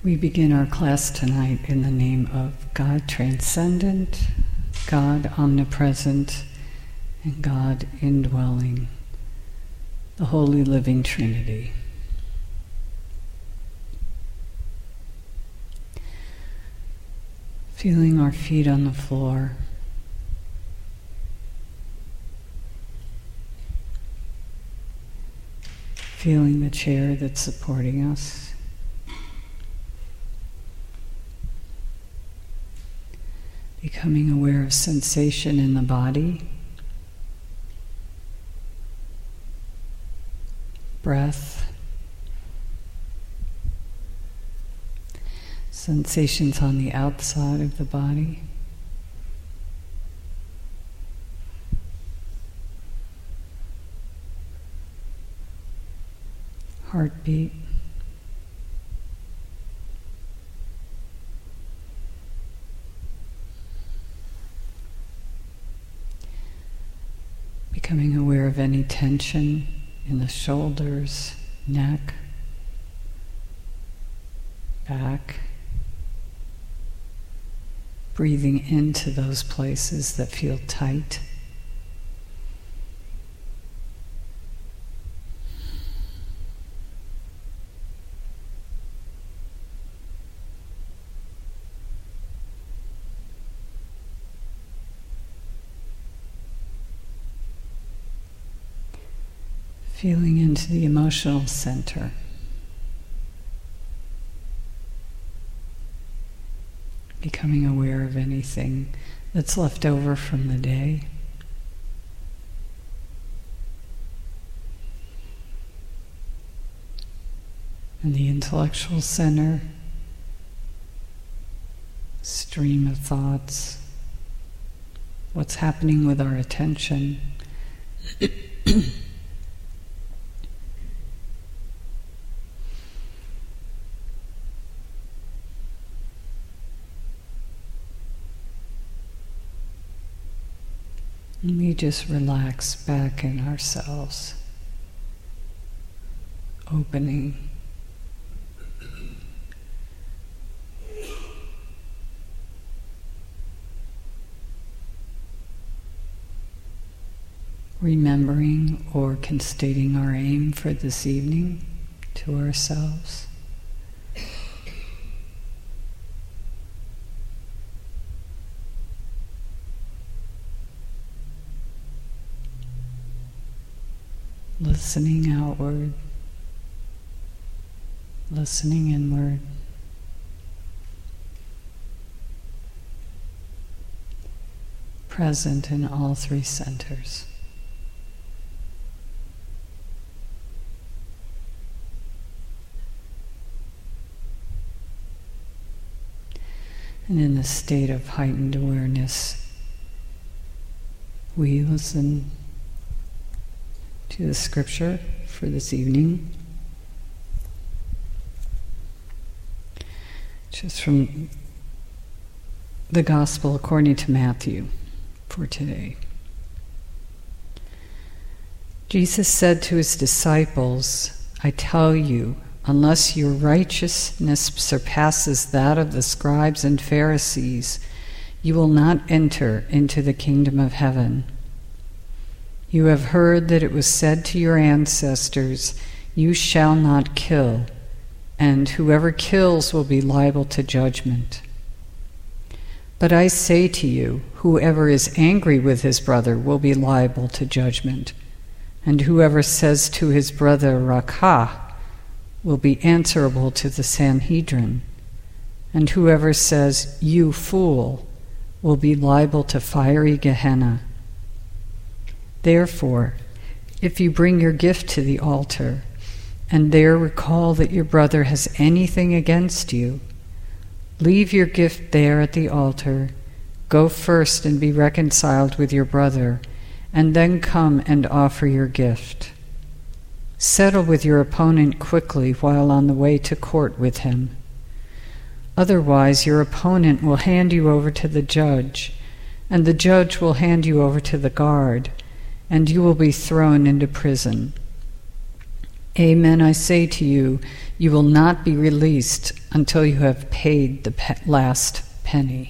We begin our class tonight in the name of God transcendent, God omnipresent, and God indwelling, the Holy Living Trinity. Feeling our feet on the floor. Feeling the chair that's supporting us. Becoming aware of sensation in the body, breath, sensations on the outside of the body, heartbeat, becoming aware of any tension in the shoulders, neck, back, breathing into those places that feel tight. Feeling into the emotional center. Becoming aware of anything that's left over from the day. And the intellectual center, stream of thoughts, what's happening with our attention. And we just relax back in ourselves, opening. Remembering or constating our aim for this evening to ourselves. Listening outward, listening inward. Present in all three centers. And in this state of heightened awareness, we listen to the scripture for this evening, which is from the Gospel according to Matthew for today. Jesus said to his disciples, "I tell you, unless your righteousness surpasses that of the scribes and Pharisees, you will not enter into the kingdom of heaven. You have heard that it was said to your ancestors, 'You shall not kill,' and whoever kills will be liable to judgment. But I say to you, whoever is angry with his brother will be liable to judgment, and whoever says to his brother, 'Rakah,' will be answerable to the Sanhedrin, and whoever says, 'You fool,' will be liable to fiery Gehenna. Therefore, if you bring your gift to the altar, and there recall that your brother has anything against you, leave your gift there at the altar, go first and be reconciled with your brother, and then come and offer your gift. Settle with your opponent quickly while on the way to court with him. Otherwise, your opponent will hand you over to the judge, and the judge will hand you over to the guard, and you will be thrown into prison. Amen, I say to you, you will not be released until you have paid the last penny.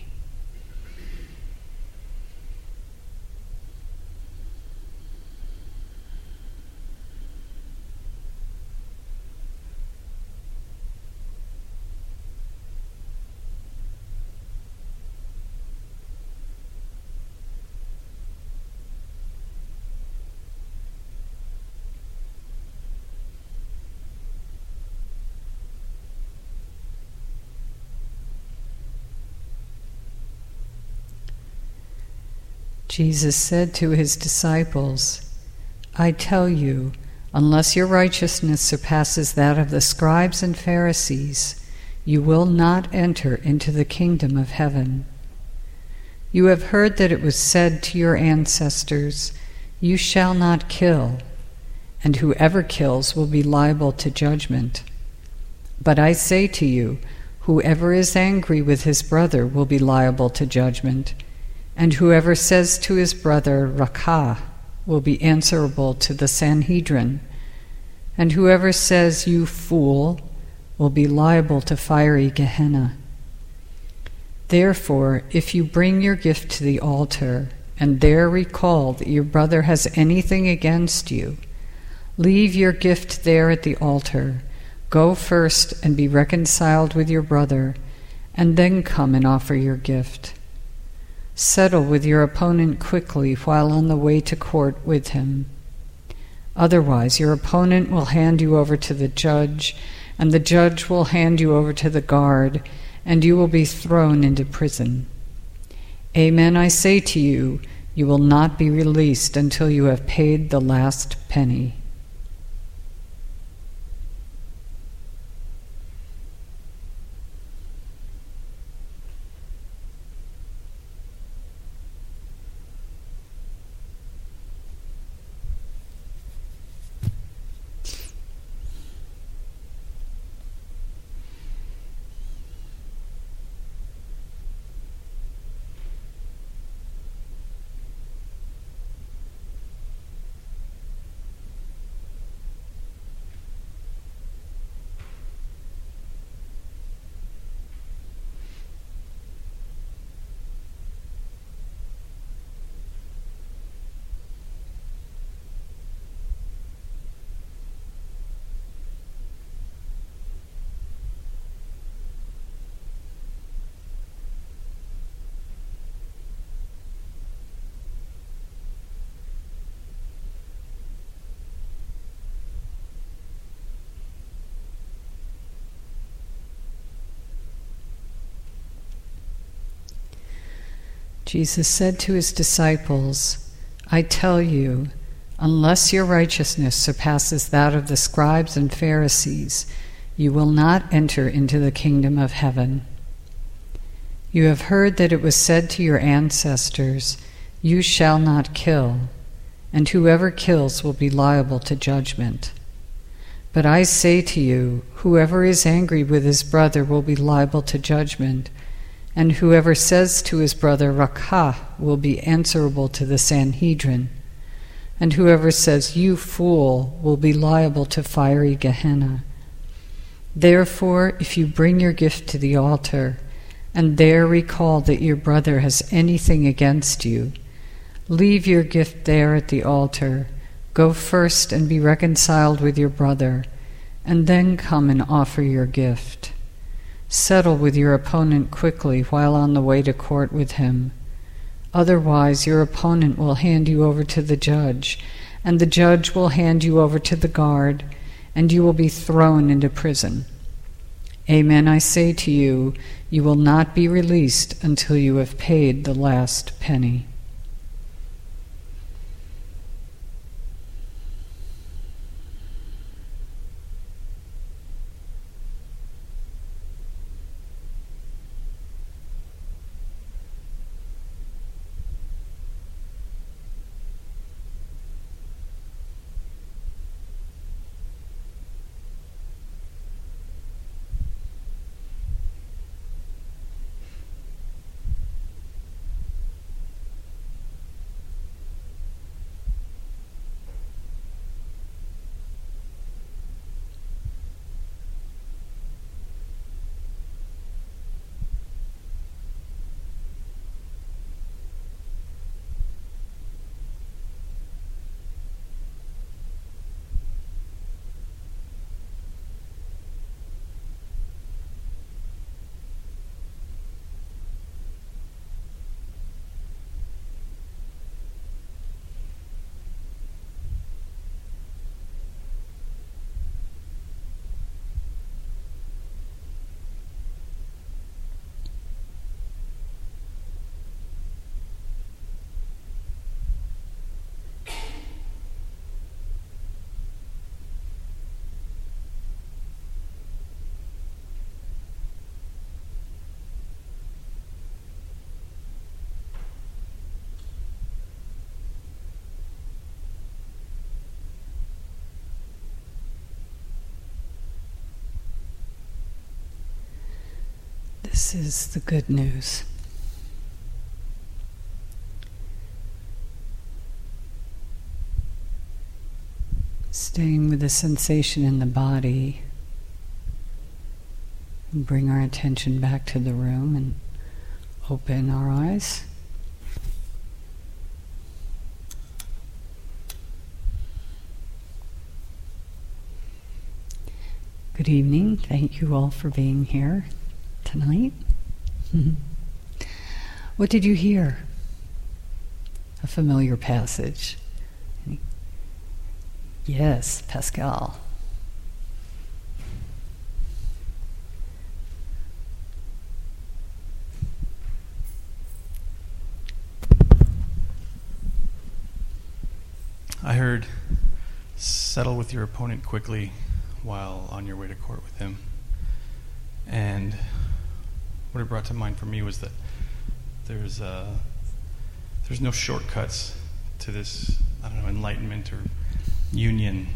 Jesus said to his disciples, I tell you, unless your righteousness surpasses that of the scribes and Pharisees, you will not enter into the kingdom of heaven. You have heard that it was said to your ancestors, you shall not kill, and whoever kills will be liable to judgment. But I say to you, whoever is angry with his brother will be liable to judgment, and whoever says to his brother, Rakah, will be answerable to the Sanhedrin, and whoever says, you fool, will be liable to fiery Gehenna. Therefore, if you bring your gift to the altar, and there recall that your brother has anything against you, leave your gift there at the altar, go first and be reconciled with your brother, and then come and offer your gift. Settle with your opponent quickly while on the way to court with him. Otherwise, your opponent will hand you over to the judge, and the judge will hand you over to the guard, and you will be thrown into prison. Amen, I say to you, you will not be released until you have paid the last penny. Jesus said to his disciples, I tell you, unless your righteousness surpasses that of the scribes and Pharisees, you will not enter into the kingdom of heaven. You have heard that it was said to your ancestors, you shall not kill, and whoever kills will be liable to judgment. But I say to you, whoever is angry with his brother will be liable to judgment, and whoever says to his brother, Rakah, will be answerable to the Sanhedrin, and whoever says, you fool, will be liable to fiery Gehenna. Therefore, if you bring your gift to the altar, and there recall that your brother has anything against you, leave your gift there at the altar, go first and be reconciled with your brother, and then come and offer your gift. Settle with your opponent quickly while on the way to court with him. Otherwise, your opponent will hand you over to the judge, and the judge will hand you over to the guard, and you will be thrown into prison. Amen, I say to you, you will not be released until you have paid the last penny. This is the good news. Staying with the sensation in the body, and bring our attention back to the room and open our eyes. Good evening. Thank you all for being here tonight. What did you hear? A familiar passage. Yes, Pascal. I heard, settle with your opponent quickly while on your way to court with him. And what it brought to mind for me was that there's no shortcuts to this, enlightenment or union.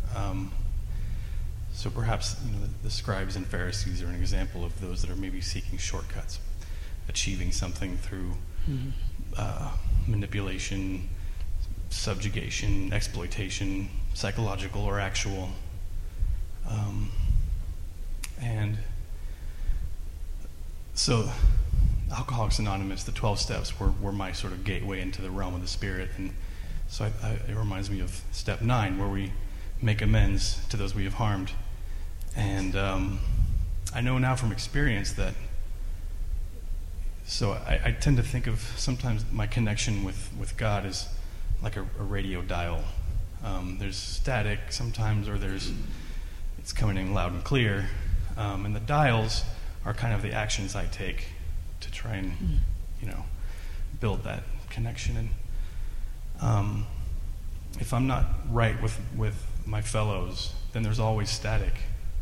So perhaps the scribes and Pharisees are an example of those that are maybe seeking shortcuts, achieving something through manipulation, subjugation, exploitation, psychological or actual. And so Alcoholics Anonymous, the 12 steps were my sort of gateway into the realm of the spirit. And so it reminds me of step 9, where we make amends to those we have harmed. And I know now from experience that, so I tend to think of sometimes my connection with God as like a radio dial. There's static sometimes, or it's coming in loud and clear. And the dials are kind of the actions I take to try and, build that connection. And if I'm not right with my fellows, then there's always static.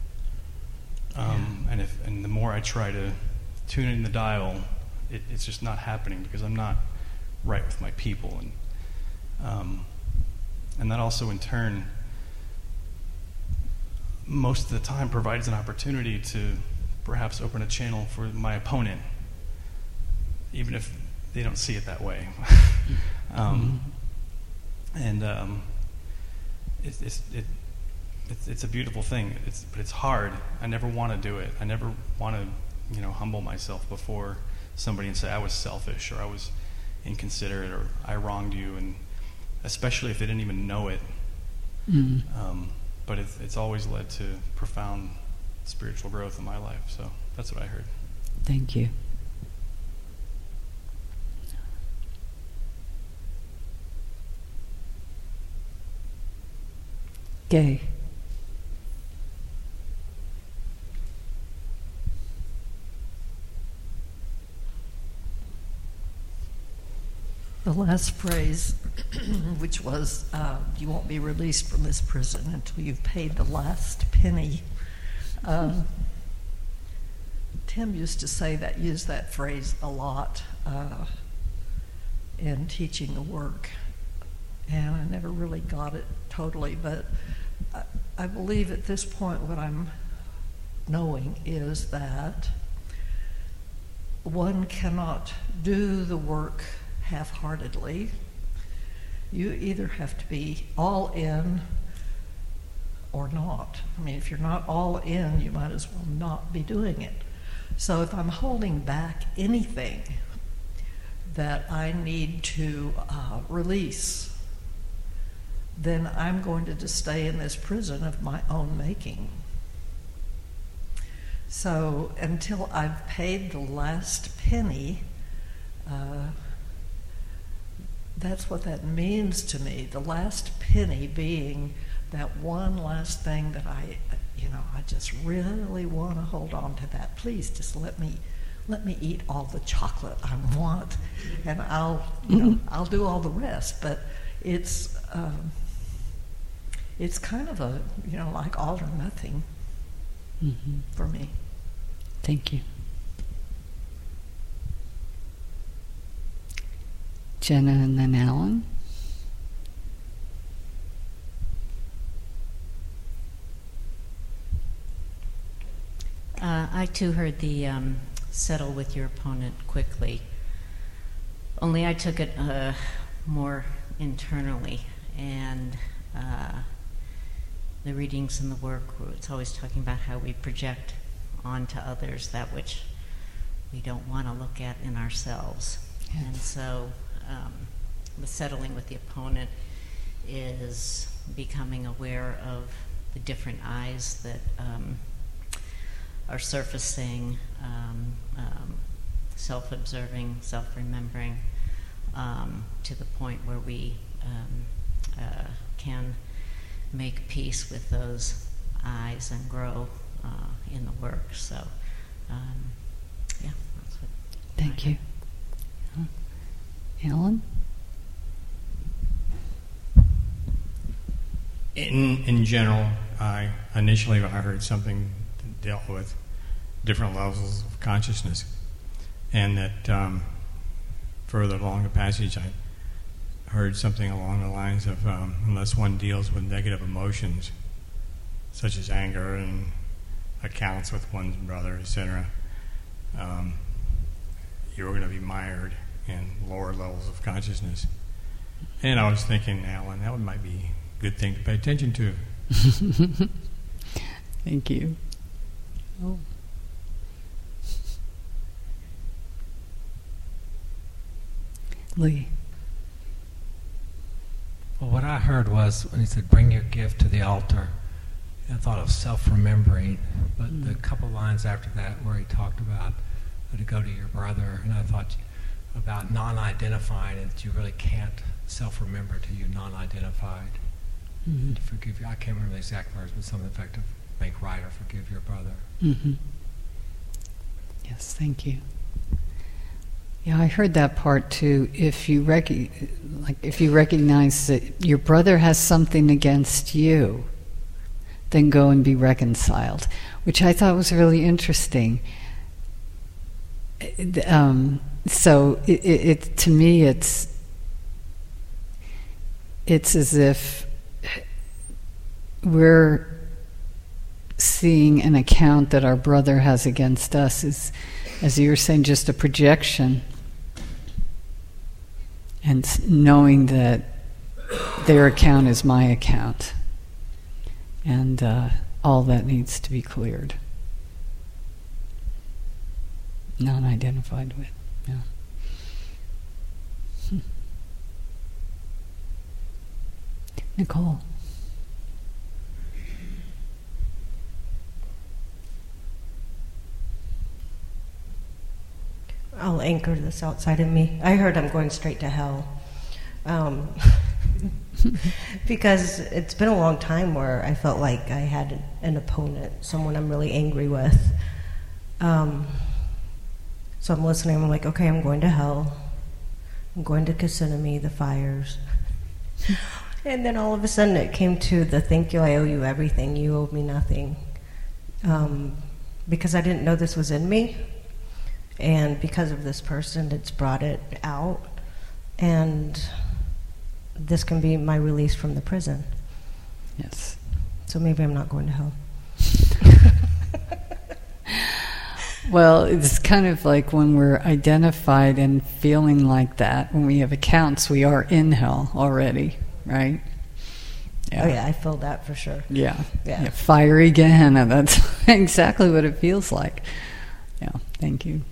And the more I try to tune in the dial, it's just not happening because I'm not right with my people. And that also in turn, most of the time provides an opportunity to perhaps open a channel for my opponent, even if they don't see it that way. It's a beautiful thing. But it's hard. I never want to do it. I never want to, humble myself before somebody and say I was selfish or I was inconsiderate or I wronged you, and especially if they didn't even know it. But it's always led to profound spiritual growth in my life. So that's what I heard. Thank you. Gay. The last phrase, which was, you won't be released from this prison until you've paid the last penny. Tim used to use that phrase a lot in teaching the work, and I never really got it totally, but I believe at this point what I'm knowing is that one cannot do the work half-heartedly. You either have to be all in or not. I mean, if you're not all in, you might as well not be doing it. So if I'm holding back anything that I need to release, then I'm going to just stay in this prison of my own making. So until I've paid the last penny, that's what that means to me. The last penny being that one last thing that I just really want to hold on to that. Please just let me eat all the chocolate I want, and I'll do all the rest. But it's kind of a like all or nothing for me. Thank you. Jenna and then Alan. I too heard the settle with your opponent quickly. Only I took it more internally, and the readings and the work, it's always talking about how we project onto others that which we don't want to look at in ourselves. Yes. And so the settling with the opponent is becoming aware of the different eyes that are surfacing, self-observing, self-remembering, to the point where we can make peace with those eyes and grow in the work. So, yeah, that's what. Thank you. Alan? In general, I heard something that dealt with different levels of consciousness, and that further along the passage, I heard something along the lines of unless one deals with negative emotions, such as anger and accounts with one's brother, etc., you're going to be mired in lower levels of consciousness. And I was thinking, Alan, that might be a good thing to pay attention to. Thank you. Oh. Lee. Well, what I heard was when he said, bring your gift to the altar, I thought of self-remembering, but the couple lines after that where he talked about to go to your brother, and I thought about non-identifying, and that you really can't self-remember till you're non-identified. Mm-hmm. To forgive you. I can't remember the exact words, but something effective, make right or forgive your brother. Mm-hmm. Yes, thank you. Yeah, I heard that part too. If you recognize that your brother has something against you, then go and be reconciled, which I thought was really interesting. So it to me, it's as if we're seeing an account that our brother has against us is, as you were saying, just a projection, and knowing that their account is my account, and all that needs to be cleared. Non-identified with, yeah. Nicole. I'll anchor this outside of me. I heard I'm going straight to hell. Because it's been a long time where I felt like I had an opponent, someone I'm really angry with. So I'm listening, I'm like, okay, I'm going to hell. I'm going to Kissimmee, the fires. And then all of a sudden it came to the thank you, I owe you everything, you owe me nothing. Because I didn't know this was in me. And because of this person, it's brought it out. And this can be my release from the prison. Yes. So maybe I'm not going to hell. Well, it's kind of like when we're identified and feeling like that, when we have accounts, we are in hell already, right? Yeah. Oh yeah, I feel that for sure. Yeah. Fiery Gehenna, that's exactly what it feels like. Yeah, thank you.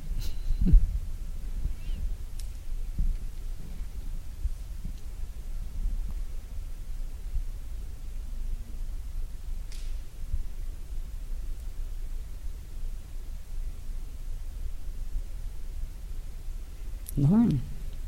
Lauren.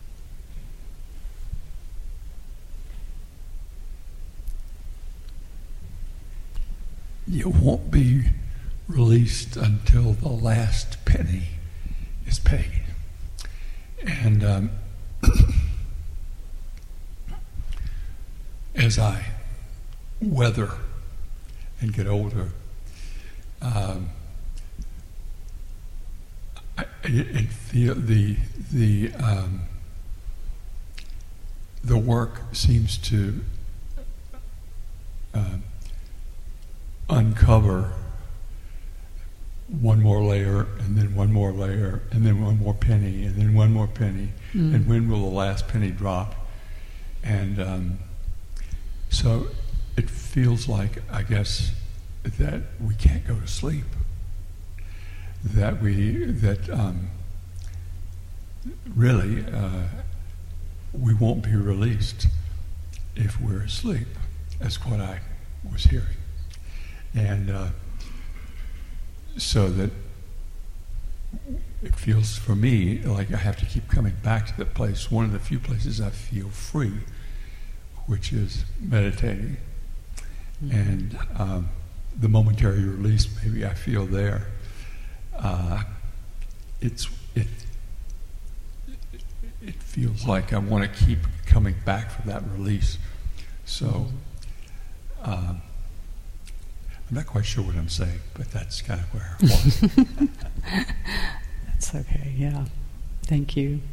You won't be released until the last penny is paid. And as I weather and get older, the work seems to uncover one more layer, and then one more layer, and then one more penny, and then one more penny, and when will the last penny drop? And so it feels like, I guess, that we can't go to sleep. That really we won't be released if we're asleep. That's what I was hearing. And so that it feels for me like I have to keep coming back to that place, one of the few places I feel free, which is meditating. And the momentary release maybe I feel there, it feels like I want to keep coming back for that release. So I'm not quite sure what I'm saying, but that's kind of where I was. That's okay, yeah. Thank you.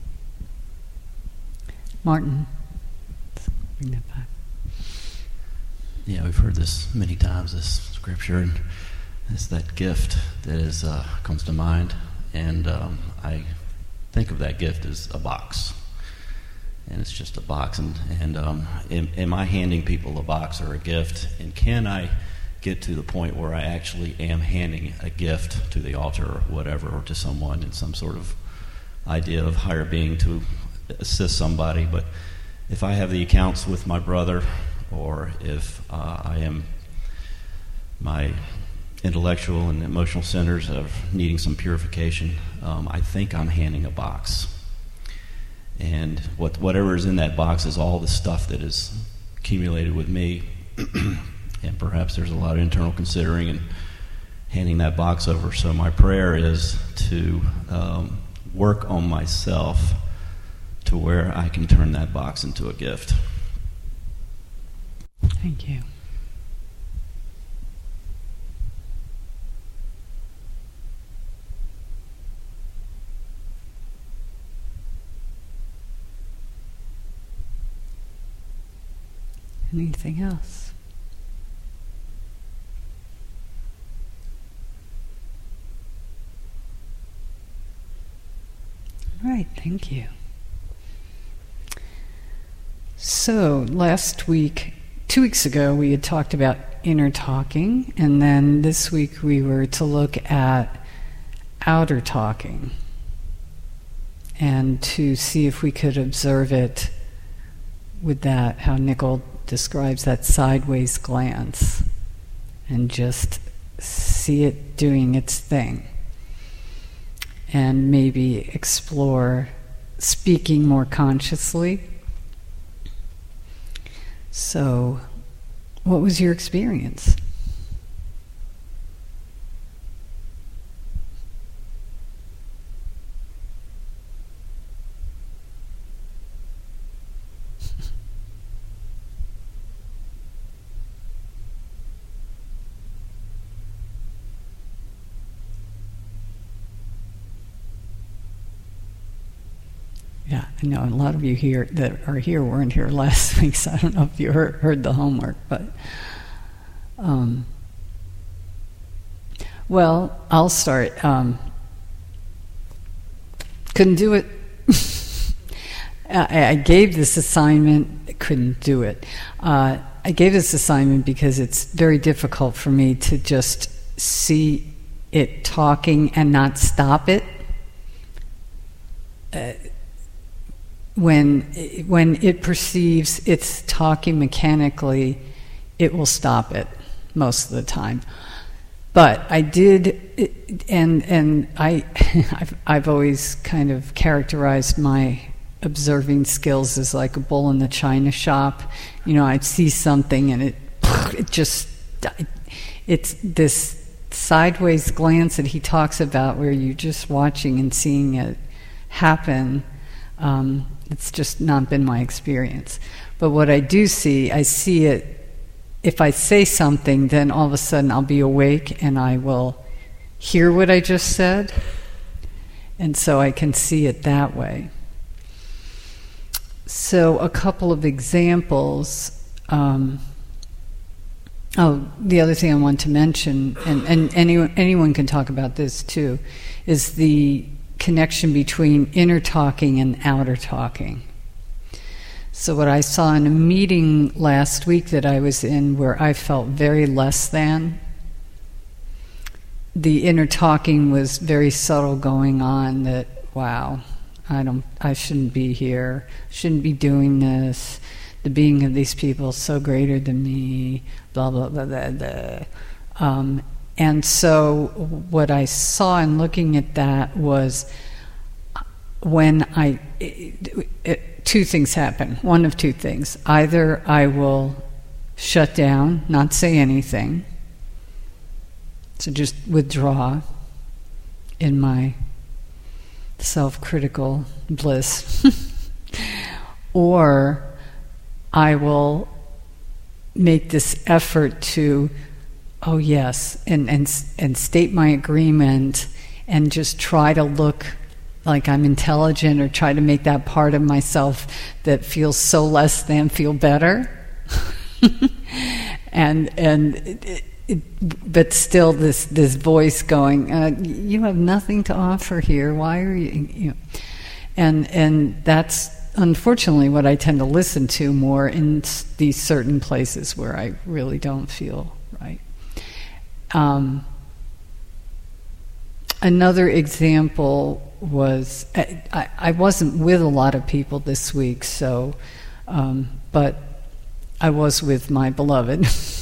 Martin, let's bring that back. Yeah, we've heard this many times, this scripture, and it's that gift that comes to mind. And I think of that gift as a box. And it's just a box. And am I handing people a box or a gift? And can I get to the point where I actually am handing a gift to the altar or whatever, or to someone in some sort of idea of higher being to assist somebody? But if I have the accounts with my brother, or if I am my intellectual and emotional centers of needing some purification, I think I'm handing a box. And whatever is in that box is all the stuff that is accumulated with me. And perhaps there's a lot of internal considering and handing that box over. So my prayer is to work on myself to where I can turn that box into a gift. Thank you. Anything else? All right, thank you. So last week, 2 weeks ago, we had talked about inner talking, and then this week we were to look at outer talking and to see if we could observe it with that, how Nicol describes that sideways glance, and just see it doing its thing, and maybe explore speaking more consciously. So, what was your experience? Yeah, I know a lot of you here that are here weren't here last week, so I don't know if you heard the homework, but well, I'll start. Couldn't do it. I gave this assignment, couldn't do it. I gave this assignment because it's very difficult for me to just see it talking and not stop it. When it perceives it's talking mechanically, it will stop it most of the time. But I did, and I've always kind of characterized my observing skills as like a bull in the china shop. You know, I'd see something and it's this sideways glance that he talks about where you're just watching and seeing it happen. It's just not been my experience. But what I do see, I see it, if I say something, then all of a sudden I'll be awake and I will hear what I just said. And so I can see it that way. So a couple of examples. the other thing I want to mention, and anyone can talk about this too, is the connection between inner talking and outer talking. So what I saw in a meeting last week that I was in, where I felt very less than, the inner talking was very subtle going on, that, wow, I shouldn't be here, shouldn't be doing this, the being of these people is so greater than me, blah, blah, blah, blah, blah. And so what I saw in looking at that was when two things happen. One of two things. Either I will shut down, not say anything, so just withdraw in my self-critical bliss, or I will make this effort to, oh yes, and state my agreement, and just try to look like I'm intelligent, or try to make that part of myself that feels so less than feel better. But still this voice going, you have nothing to offer here, why are you know? And that's unfortunately what I tend to listen to more in these certain places where I really don't feel right. Another example was, I wasn't with a lot of people this week, so but I was with my beloved.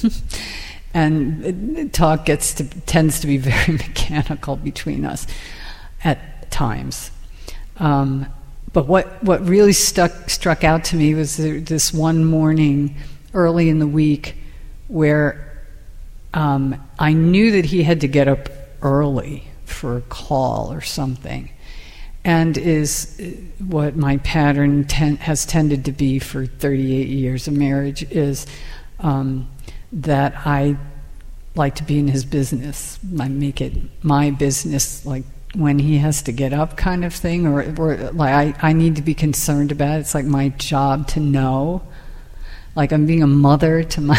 And talk tends to be very mechanical between us at times. But what really struck out to me was this one morning early in the week where I knew that he had to get up early for a call or something, and is what my pattern has tended to be for 38 years of marriage, is that I like to be in his business. I make it my business, like when he has to get up kind of thing, or like I need to be concerned about it. It's like my job to know, like I'm being a mother to my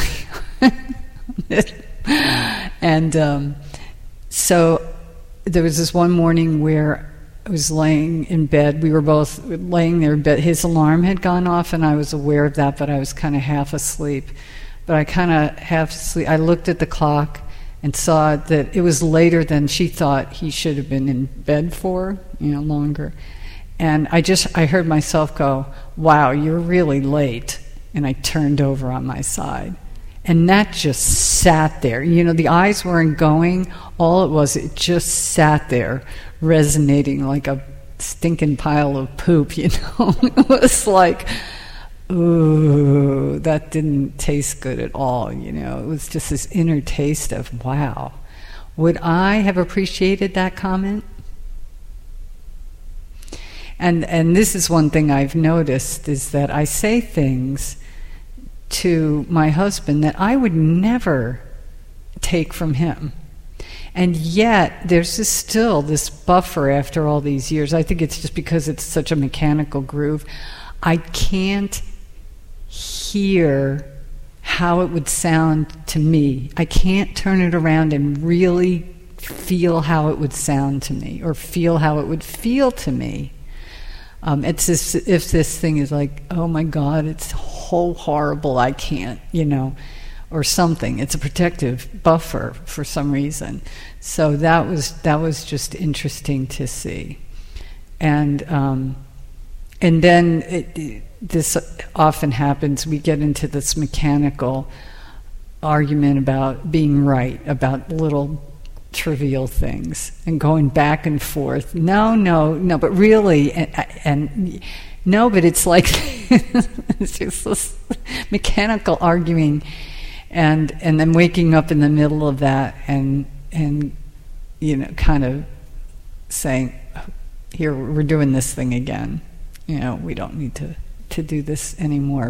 and so there was this one morning where I was laying in bed. We were both laying there in bed. His alarm had gone off, and I was aware of that, but I was kind of half asleep. But I kind of half asleep. I looked at the clock and saw that it was later than she thought he should have been in bed for, longer. And I heard myself go, wow, you're really late. And I turned over on my side. And that just sat there. The eyes weren't going. All it just sat there, resonating like a stinking pile of poop, It was like, ooh, that didn't taste good at all, It was just this inner taste of, wow, would I have appreciated that comment? And this is one thing I've noticed, is that I say things to my husband that I would never take from him. And yet, there's still this buffer after all these years. I think it's just because it's such a mechanical groove. I can't hear how it would sound to me. I can't turn it around and really feel how it would sound to me, or feel how it would feel to me. It's as if this thing is like, oh my God, it's so horrible, I can't, or something. It's a protective buffer for some reason. So that was just interesting to see. And then this often happens. We get into this mechanical argument about being right, about little trivial things, and going back and forth. No, but really, and no, but it's like it's just this mechanical arguing, and then waking up in the middle of that, and kind of saying, here, we're doing this thing again. We don't need to do this anymore.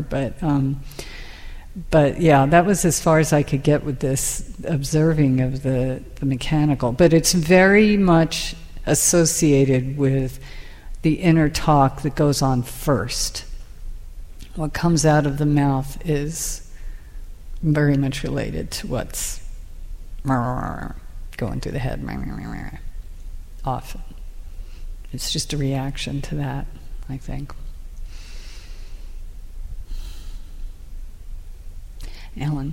But yeah, that was as far as I could get with this observing of the mechanical. But it's very much associated with the inner talk that goes on first. What comes out of the mouth is very much related to what's going through the head often. It's just a reaction to that, I think. Ellen.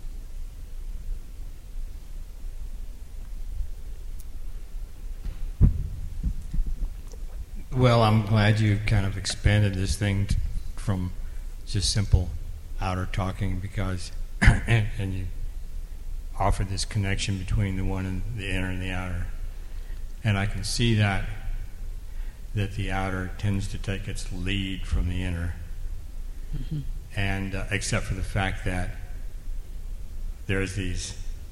Well, I'm glad you kind of expanded this thing from just simple outer talking, because and you offered this connection between the one and the inner and the outer. And I can see that the outer tends to take its lead from the inner. Mm-hmm. And except for the fact that there's these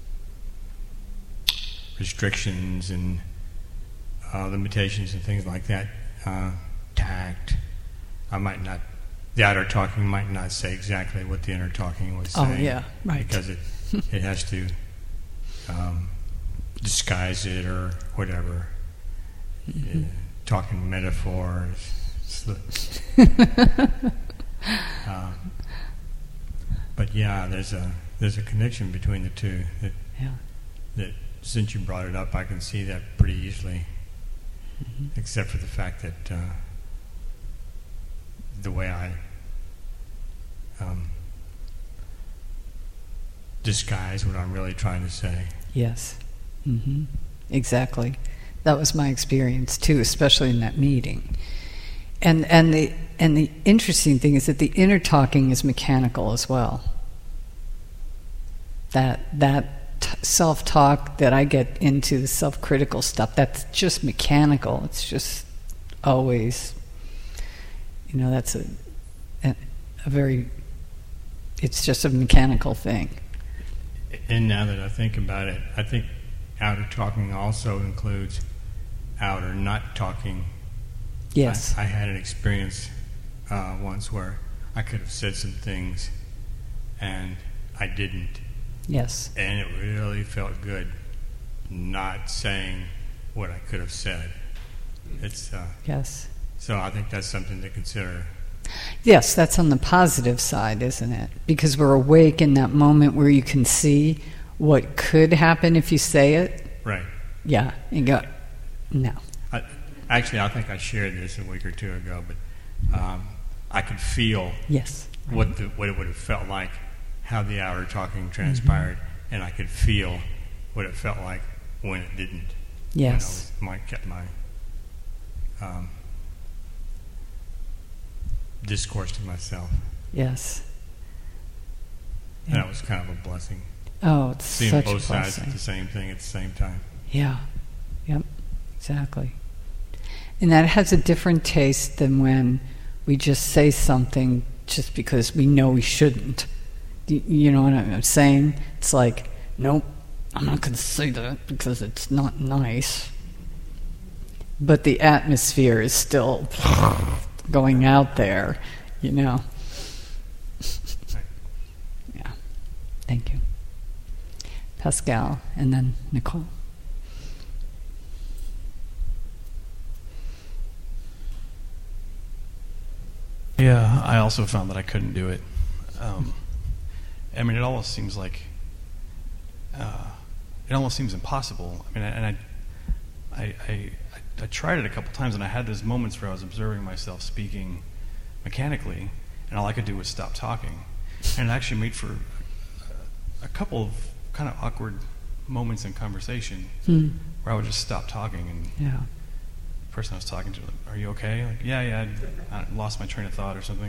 restrictions and limitations and things like that. Tact. The outer talking might not say exactly what the inner talking was saying. Oh, yeah, right. Because it has to disguise it or whatever. Mm-hmm. Talking metaphors. But yeah, there's a connection between the two that since you brought it up, I can see that pretty easily. Mm-hmm. Except for the fact that the way I disguise what I'm really trying to say. Yes. Mm-hmm. Exactly. That was my experience too, especially in that meeting. And the interesting thing is that the inner talking is mechanical as well. That self-talk that I get into, the self-critical stuff, that's just mechanical. It's just always, that's a very, it's just a mechanical thing. And now that I think about it, I think outer talking also includes outer not talking. Yes. I had an experience once where I could have said some things and I didn't. Yes. And it really felt good not saying what I could have said. It's yes. So I think that's something to consider. Yes, that's on the positive side, isn't it? Because we're awake in that moment where you can see what could happen if you say it. Right. Yeah. And go, no. Actually, I think I shared this a week or two ago, but I could feel yes, right. what it would have felt like, how the outer talking transpired, mm-hmm. and I could feel what it felt like when it didn't. Yes. When I kept my discourse to myself. Yes. And that was kind of a blessing. Oh, it's seeing such both a blessing. sides of the same thing at the same time. Yeah. Yep. Exactly. And that has a different taste than when we just say something just because we know we shouldn't. You know what I'm saying? It's like, nope, I'm not going to say that because it's not nice. But the atmosphere is still going out there, Yeah. Thank you. Pascal, and then Nicole. Yeah, I also found that I couldn't do it. It almost seems like it almost seems impossible. I tried it a couple times, and I had those moments where I was observing myself speaking mechanically, and all I could do was stop talking, and it actually made for a couple of kind of awkward moments in conversation where I would just stop talking, and the person I was talking to, like, "Are you okay?" Like, yeah, I lost my train of thought or something.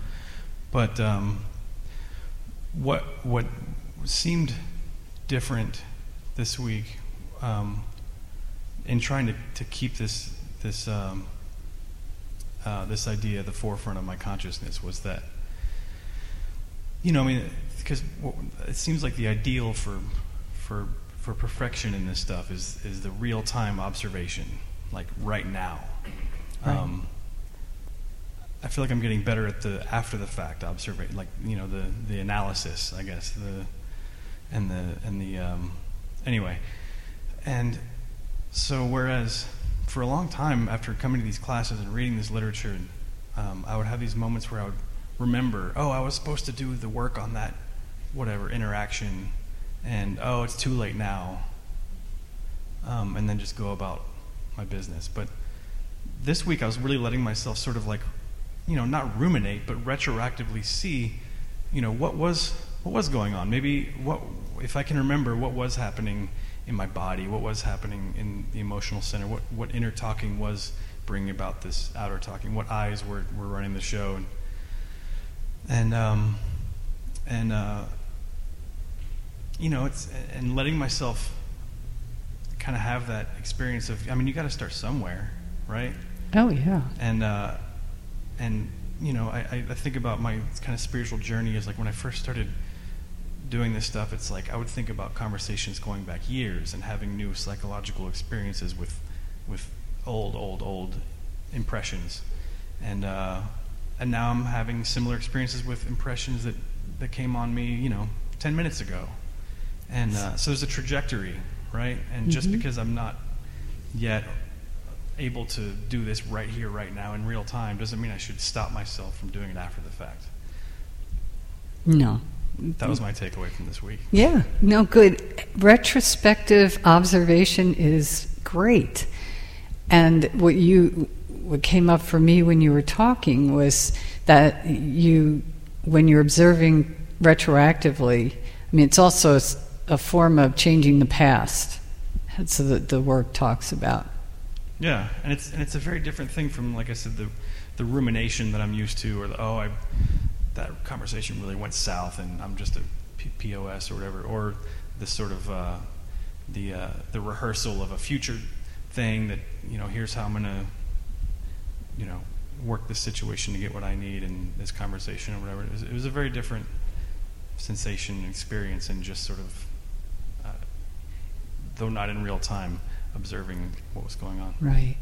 What seemed different this week in trying to keep this idea at the forefront of my consciousness was that, because it seems like the ideal for perfection in this stuff is the real-time observation, like right now. Right. I feel like I'm getting better at the after the fact observation, like the analysis, I guess, anyway. And so whereas for a long time after coming to these classes and reading this literature, I would have these moments where I would remember, I was supposed to do the work on that whatever interaction, and oh, it's too late now, and then just go about my business. But this week I was really letting myself sort of like, not ruminate, but retroactively see, what was going on. Maybe if I can remember what was happening in my body, what was happening in the emotional center, what inner talking was bringing about this outer talking, what eyes were running the show, and it's and letting myself kind of have that experience of, you got to start somewhere, right? Oh yeah. And I think about my kind of spiritual journey as like when I first started doing this stuff, it's like I would think about conversations going back years and having new psychological experiences with old impressions, and now I'm having similar experiences with impressions that came on me 10 minutes ago, and so there's a trajectory, right? And just because I'm not yet able to do this right here, right now, in real time, doesn't mean I should stop myself from doing it after the fact. No. That was my takeaway from this week. Yeah, no, good. Retrospective observation is great. And what came up for me when you were talking was that when you're observing retroactively, it's also a form of changing the past. That's what the work talks about. Yeah, and it's a very different thing from, like I said, the rumination that I'm used to, or that conversation really went south and I'm just a POS or whatever, or this sort of the rehearsal of a future thing that, here's how I'm going to, work this situation to get what I need in this conversation or whatever. It was a very different sensation and experience, and just sort of, though not in real time, observing what was going on. Right.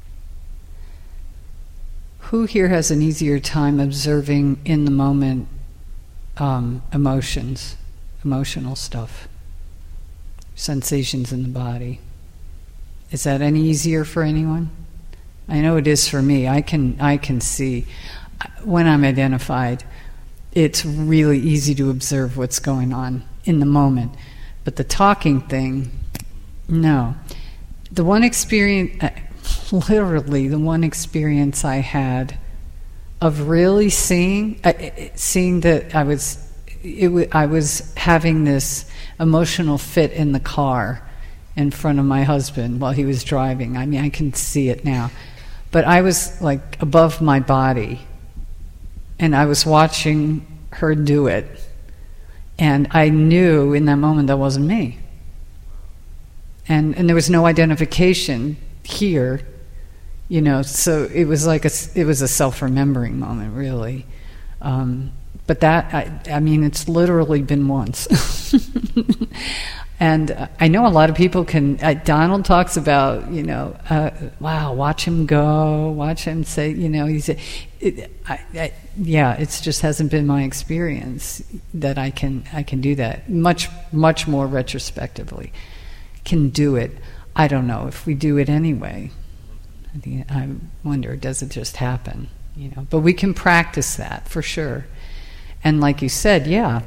Who here has an easier time observing in the moment emotions, emotional stuff, sensations in the body? Is that any easier for anyone? I know it is for me. I can see when I'm identified, it's really easy to observe what's going on in the moment. But the talking thing, no. The one experience, literally the one experience I had of really seeing that I was having this emotional fit in the car in front of my husband while he was driving. I can see it now. But I was like above my body, and I was watching her do it. And I knew in that moment that wasn't me. And there was no identification here, so it was like it was a self-remembering moment, really. But that, it's literally been once. And I know a lot of people can, Donald talks about, wow, watch him go, watch him say, it just hasn't been my experience that I can do that. Much, much more retrospectively. Can do it. I don't know if we do it anyway. I wonder, does it just happen? But we can practice that for sure. And like you said,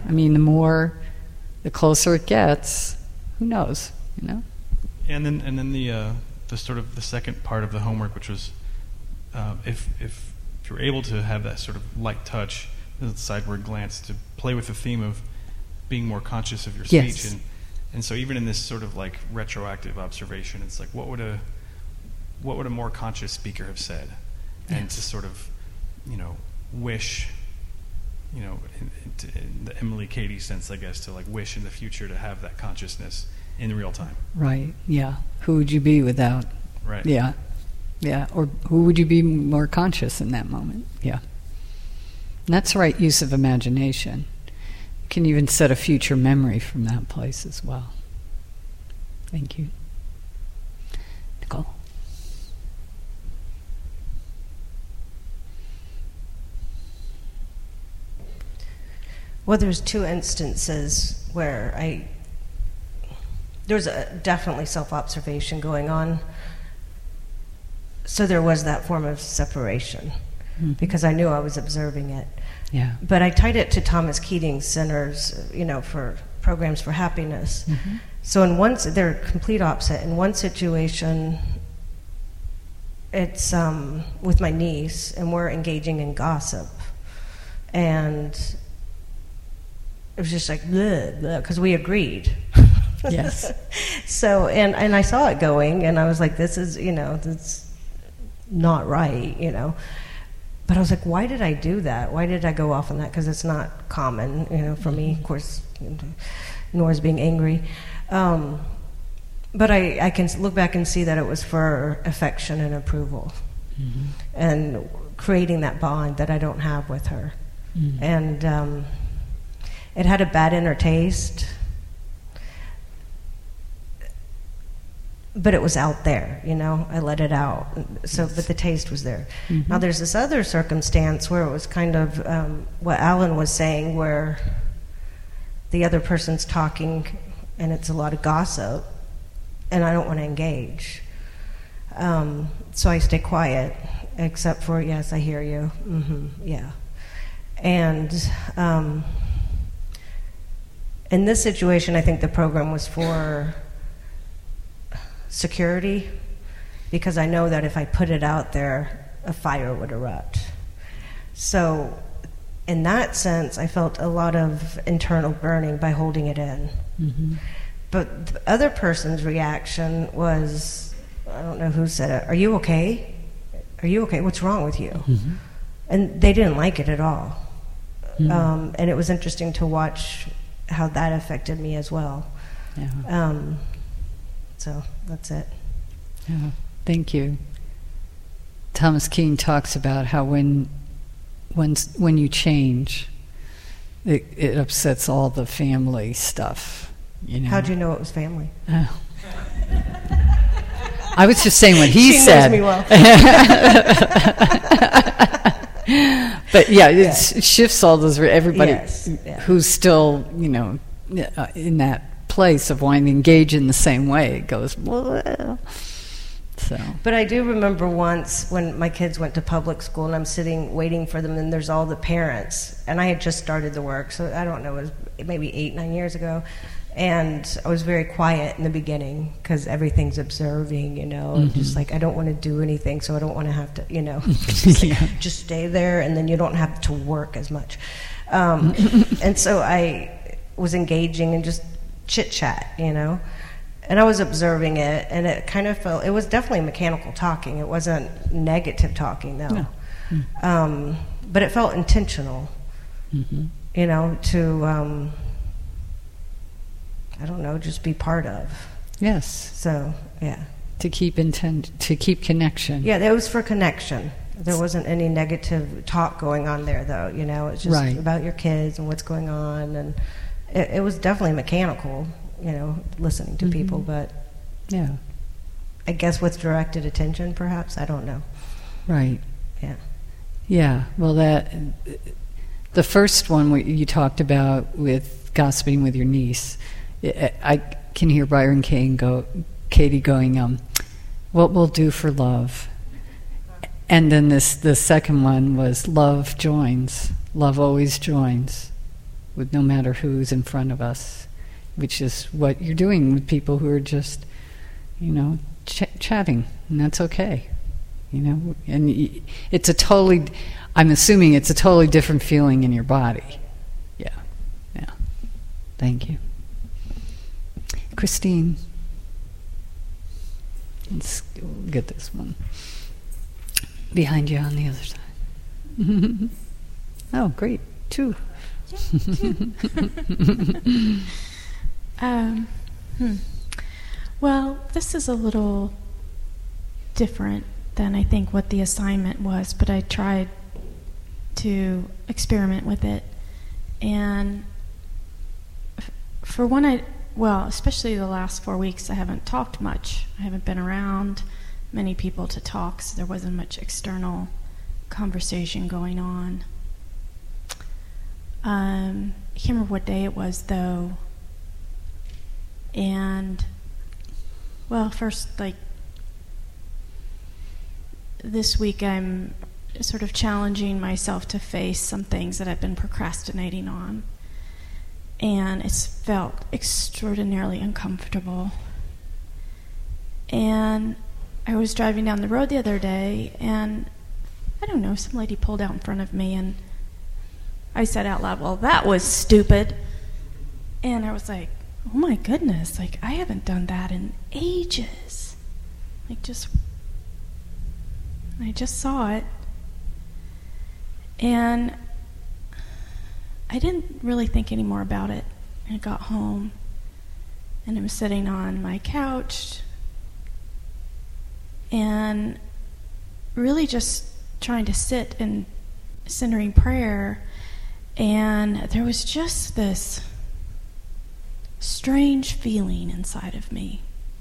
the closer it gets, who knows? And then the sort of the second part of the homework, which was if you're able to have that sort of light touch, the sideward glance, to play with the theme of being more conscious of your speech. Yes. And so even in this sort of like retroactive observation, it's like, what would a more conscious speaker have said? And Yes. to sort of, wish, in the Emily Cady sense, I guess, to like wish in the future to have that consciousness in real time. Right, yeah. Who would you be without? Right. Yeah. Yeah, or who would you be more conscious in that moment? Yeah. And that's the right use of imagination. You can even set a future memory from that place as well. Thank you. Nicole? Well, there's two instances where there's definitely self-observation going on. So there was that form of separation. because I knew I was observing it. Yeah. But I tied it to Thomas Keating's centers, for programs for happiness. So they're complete opposite. In one situation, it's with my niece, and we're engaging in gossip. And it was just like, because we agreed. Yes. So, and I saw it going, and I was like, this is, that's not right, But I was like, why did I do that? Why did I go off on that? Because it's not common, for me, of course, nor is being angry. But I can look back and see that it was for affection and approval, and creating that bond that I don't have with her. And it had a bad inner taste, but it was out there, I let it out. So, but the taste was there. Now there's this other circumstance where it was kind of what Alan was saying, where the other person's talking and it's a lot of gossip, and I don't want to engage. So I stay quiet, except for, yes, I hear you. Yeah. And in this situation, I think the program was for security, because I know that if I put it out there, a fire would erupt. So in that sense, I felt a lot of internal burning by holding it in. But the other person's reaction was, I don't know who said it, are you okay? Are you okay? What's wrong with you? And they didn't like it at all. And it was interesting to watch how that affected me as well. So that's it. Yeah, thank you. Thomas Keating talks about how when you change, it upsets all the family stuff. How'd you know it was family? I was just saying what he she said. Knows me well. But yeah, it shifts all those. Everybody who's still, in that place of wanting to engage in the same way, it goes. Well. So. But I do remember once when my kids went to public school, and I'm sitting waiting for them, and there's all the parents, and I had just started the work, so I don't know, it was maybe 8-9 years ago. And I was very quiet in the beginning because everything's observing, and just like I don't want to do anything, so I don't want to have to, just stay there, and then you don't have to work as much. And so I was engaging in just chit chat, and I was observing it, and it kind of felt, it was definitely mechanical talking. It wasn't negative talking, though. No. But it felt intentional, to. I don't know, just be part of. Yes. So, yeah. To keep connection. Yeah, that was for connection. There wasn't any negative talk going on there, though. It's just about your kids and what's going on, and it was definitely mechanical. Listening to people, but yeah, I guess with directed attention, perhaps, I don't know. Right. Yeah. Yeah. Well, the first one you talked about with gossiping with your niece. I can hear Byron Katie going, what we'll do for love. And then the second one was love joins. Love always joins, with no matter who's in front of us, which is what you're doing with people who are just, chatting, and that's okay. And it's I'm assuming it's a totally different feeling in your body. Yeah. Thank you. Christine, let's get this one behind you on the other side. Oh, great, 2. Well, this is a little different than I think what the assignment was, but I tried to experiment with it. And for one, especially the last 4 weeks, I haven't talked much. I haven't been around many people to talk, so there wasn't much external conversation going on. I can't remember what day it was, though. And, first, this week I'm sort of challenging myself to face some things that I've been procrastinating on. And it's felt extraordinarily uncomfortable. And I was driving down the road the other day, and I don't know, some lady pulled out in front of me, and I said out loud, "Well, that was stupid." And I was like, oh my goodness, like, I haven't done that in ages. Like, I just saw it. And I didn't really think any more about it. I got home, and I was sitting on my couch and really just trying to sit in centering prayer, and there was just this strange feeling inside of me,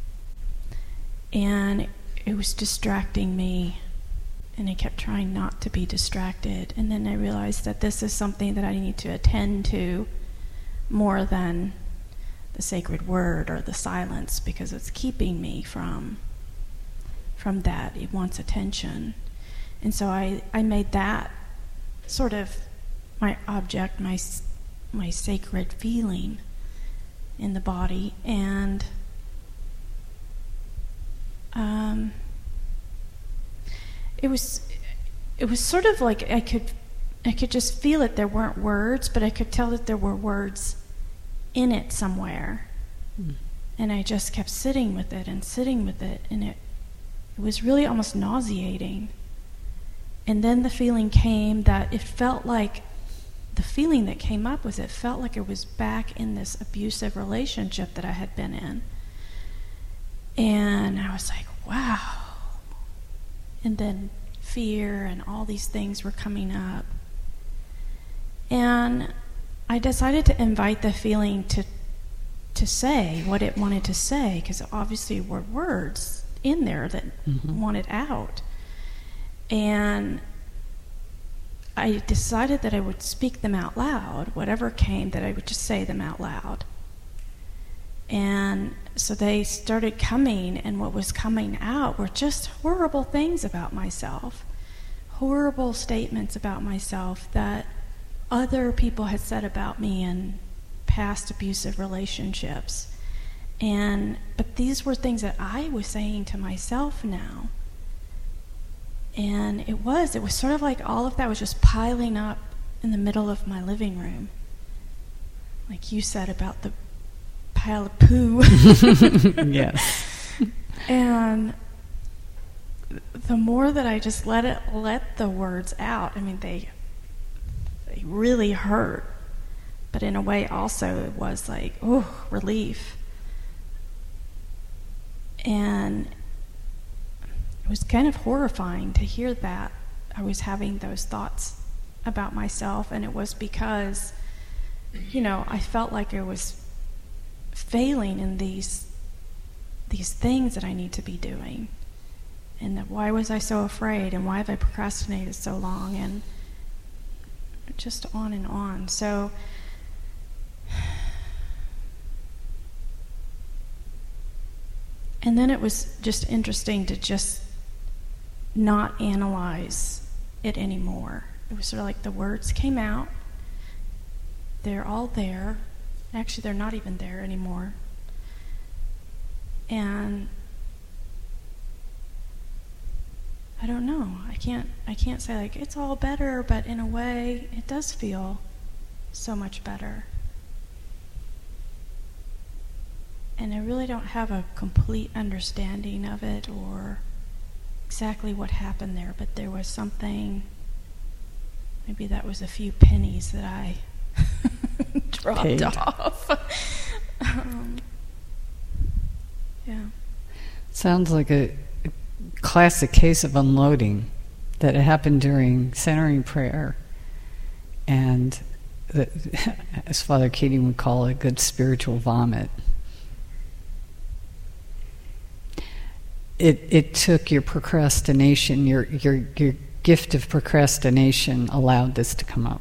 and it was distracting me, and I kept trying not to be distracted. And then I realized that this is something that I need to attend to more than the sacred word or the silence, because it's keeping me from that. It wants attention. And so I made that sort of my object, my sacred feeling in the body. And it was sort of like I could just feel it. There weren't words, but I could tell that there were words in it somewhere. And I just kept sitting with it, and it was really almost nauseating. And then the feeling came that it felt like, the feeling that came up was, it felt like it was back in this abusive relationship that I had been in. And I was like, wow. And then fear and all these things were coming up. And I decided to invite the feeling to say what it wanted to say, because obviously were words in there that wanted out. And I decided that I would speak them out loud. Whatever came, that I would just say them out loud. And so they started coming, and what was coming out were just horrible things about myself, horrible statements about myself that other people had said about me in past abusive relationships. But these were things that I was saying to myself now. And it was sort of like all of that was just piling up in the middle of my living room. Like you said about the pile of poo. Yes. And the more that I just let the words out, I mean, they really hurt. But in a way also it was like, oh, relief. And it was kind of horrifying to hear that I was having those thoughts about myself, and it was because, I felt like I was failing in these things that I need to be doing. And that why was I so afraid, and why have I procrastinated so long, and just on and on. So and then it was just interesting to just not analyze it anymore. It was sort of like the words came out. They're all there. Actually, they're not even there anymore. And I don't know. I can't say like it's all better, but in a way it does feel so much better. And I really don't have a complete understanding of it or exactly what happened there, but there was something, maybe that was a few pennies that I dropped off. Yeah. Sounds like a classic case of unloading that happened during centering prayer, and as Father Keating would call it, a good spiritual vomit. It took your procrastination, your gift of procrastination allowed this to come up.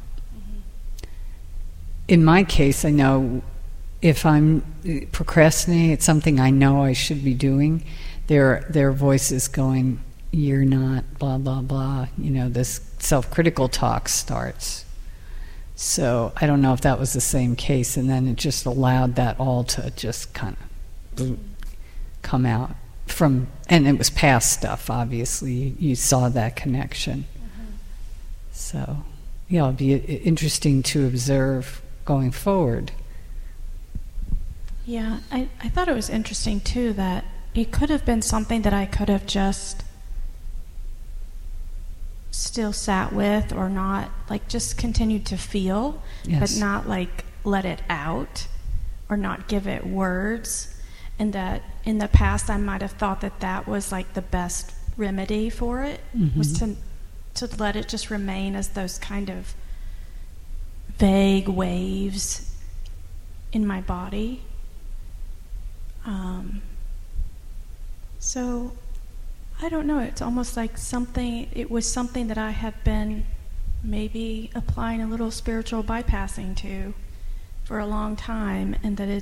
In my case, I know if I'm procrastinating, it's something I know I should be doing. There are voices going, you're not blah, blah, blah. This self-critical talk starts. So I don't know if that was the same case, and then it just allowed that all to just kind of come out from, and it was past stuff, obviously. You saw that connection. Mm-hmm. So, it'll be interesting to observe going forward. Yeah, I thought it was interesting, too, that it could have been something that I could have just still sat with or not, like just continued to feel, yes, but not like let it out or not give it words. And that in the past I might have thought that was like the best remedy for it, mm-hmm, was to let it just remain as those kind of vague waves in my body. So I don't know, it's almost like it was something that I had been maybe applying a little spiritual bypassing to for a long time, and that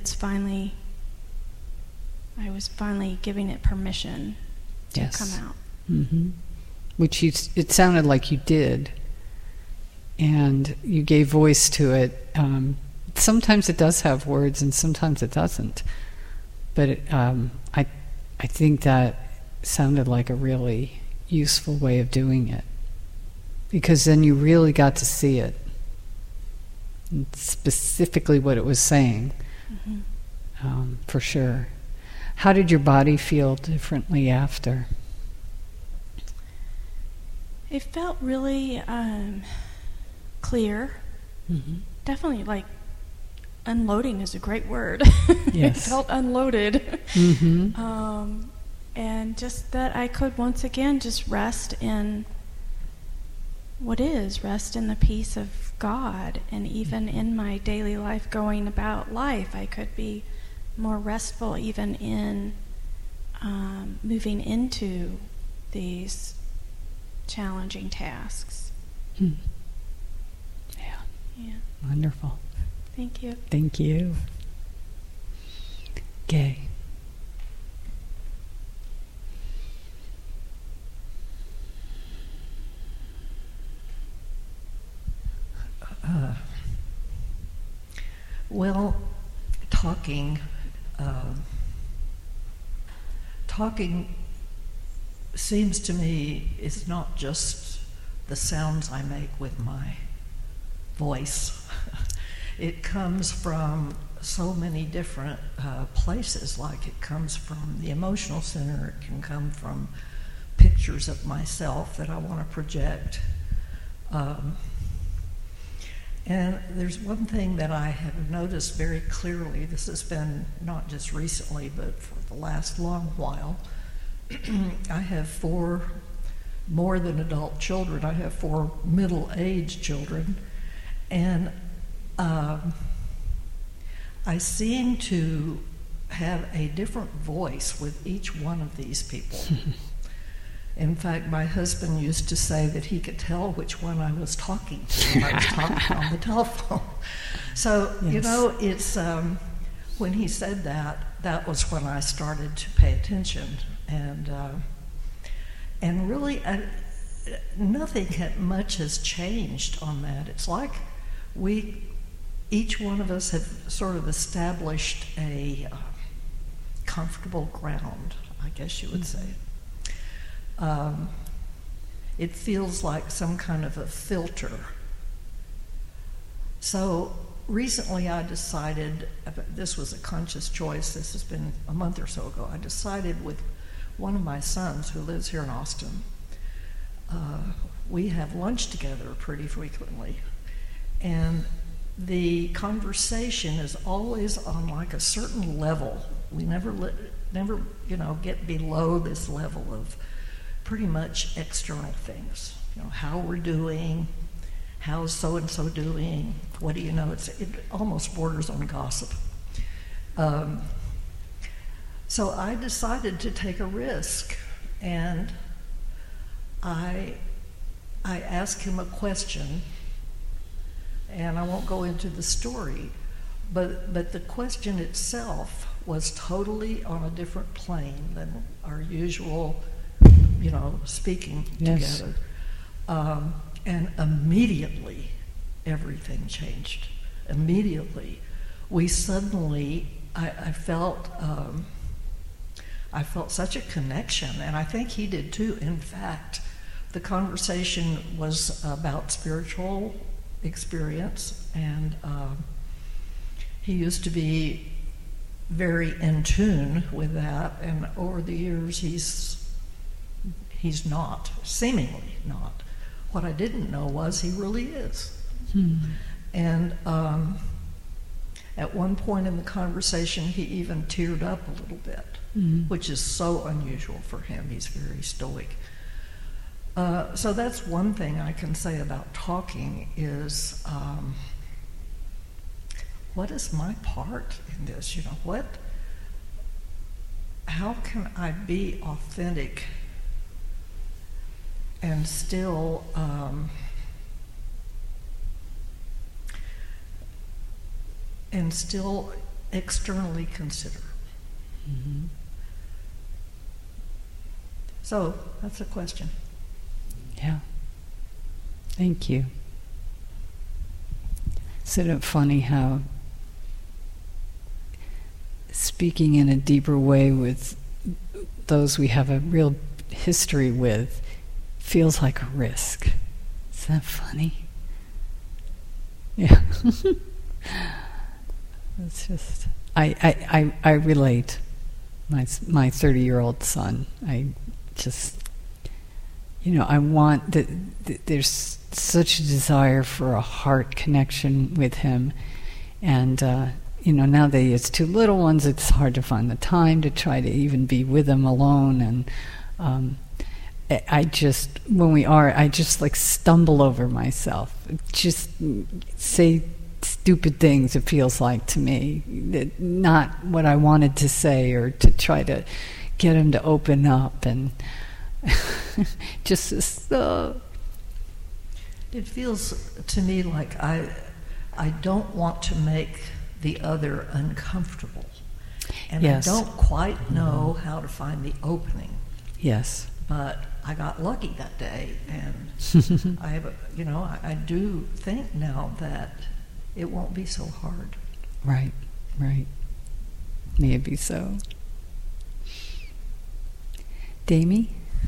I was finally giving it permission to, yes, come out. Mm-hmm. Which it sounded like you did, and you gave voice to it. Sometimes it does have words, and sometimes it doesn't. But I think that sounded like a really useful way of doing it, because then you really got to see it, and specifically what it was saying, mm-hmm, for sure. How did your body feel differently after? It felt really clear. Mm-hmm. Definitely, like, unloading is a great word. Yes. It felt unloaded. Mm-hmm. And just that I could once again just rest in rest in the peace of God. And even in my daily life going about life, I could be more restful even in moving into these challenging tasks. Hmm. Yeah. Wonderful. Thank you. Thank you. Gay. Well, talking seems to me is not just the sounds I make with my voice. It comes from so many different places. Like, it comes from the emotional center. It can come from pictures of myself that I want to project. And there's one thing that I have noticed very clearly. This has been not just recently, but for the last long while. I have 4 more than adult children. I have 4 middle-aged children. And I seem to have a different voice with each one of these people. In fact, my husband used to say that he could tell which one I was talking to when I was talking on the telephone. So, yes, it's when he said that was when I started to pay attention. And really, nothing much has changed on that. It's like each one of us have sort of established a comfortable ground, I guess you would say. It feels like some kind of a filter. So recently I decided, this was a conscious choice, this has been a month or so ago, I decided with one of my sons who lives here in Austin, we have lunch together pretty frequently. And the conversation is always on like a certain level. We never get below this level of pretty much external things. How we're doing, how's so-and-so doing, what do you know? It almost borders on gossip. So I decided to take a risk, and I asked him a question, and I won't go into the story, but the question itself was totally on a different plane than our usual speaking Yes. together. And immediately, everything changed. Immediately, we suddenly, I felt such a connection, and I think he did too. In fact, the conversation was about spiritual experience, and he used to be very in tune with that, and over the years he's not, seemingly not. What I didn't know was he really is. And at one point in the conversation, he even teared up a little bit, which is so unusual for him. He's very stoic. So that's one thing I can say about talking is, what is my part in this? How can I be authentic and still externally consider? So that's a question. Yeah. Thank you. Isn't it funny how speaking in a deeper way with those we have a real history with feels like a risk? Isn't that funny? Yeah. It's just, I relate. My 30-year-old son, I just, I want there's such a desire for a heart connection with him, and now that he has two little ones, it's hard to find the time to try to even be with him alone, and I just like stumble over myself, just say stupid things, it feels like to me, not what I wanted to say, or to try to get him to open up, and just it feels to me like I don't want to make the other uncomfortable, and yes. I don't quite know how to find the opening. Yes, but I got lucky that day, and I have I do think now that it won't be so hard. Right. Maybe so. Damie?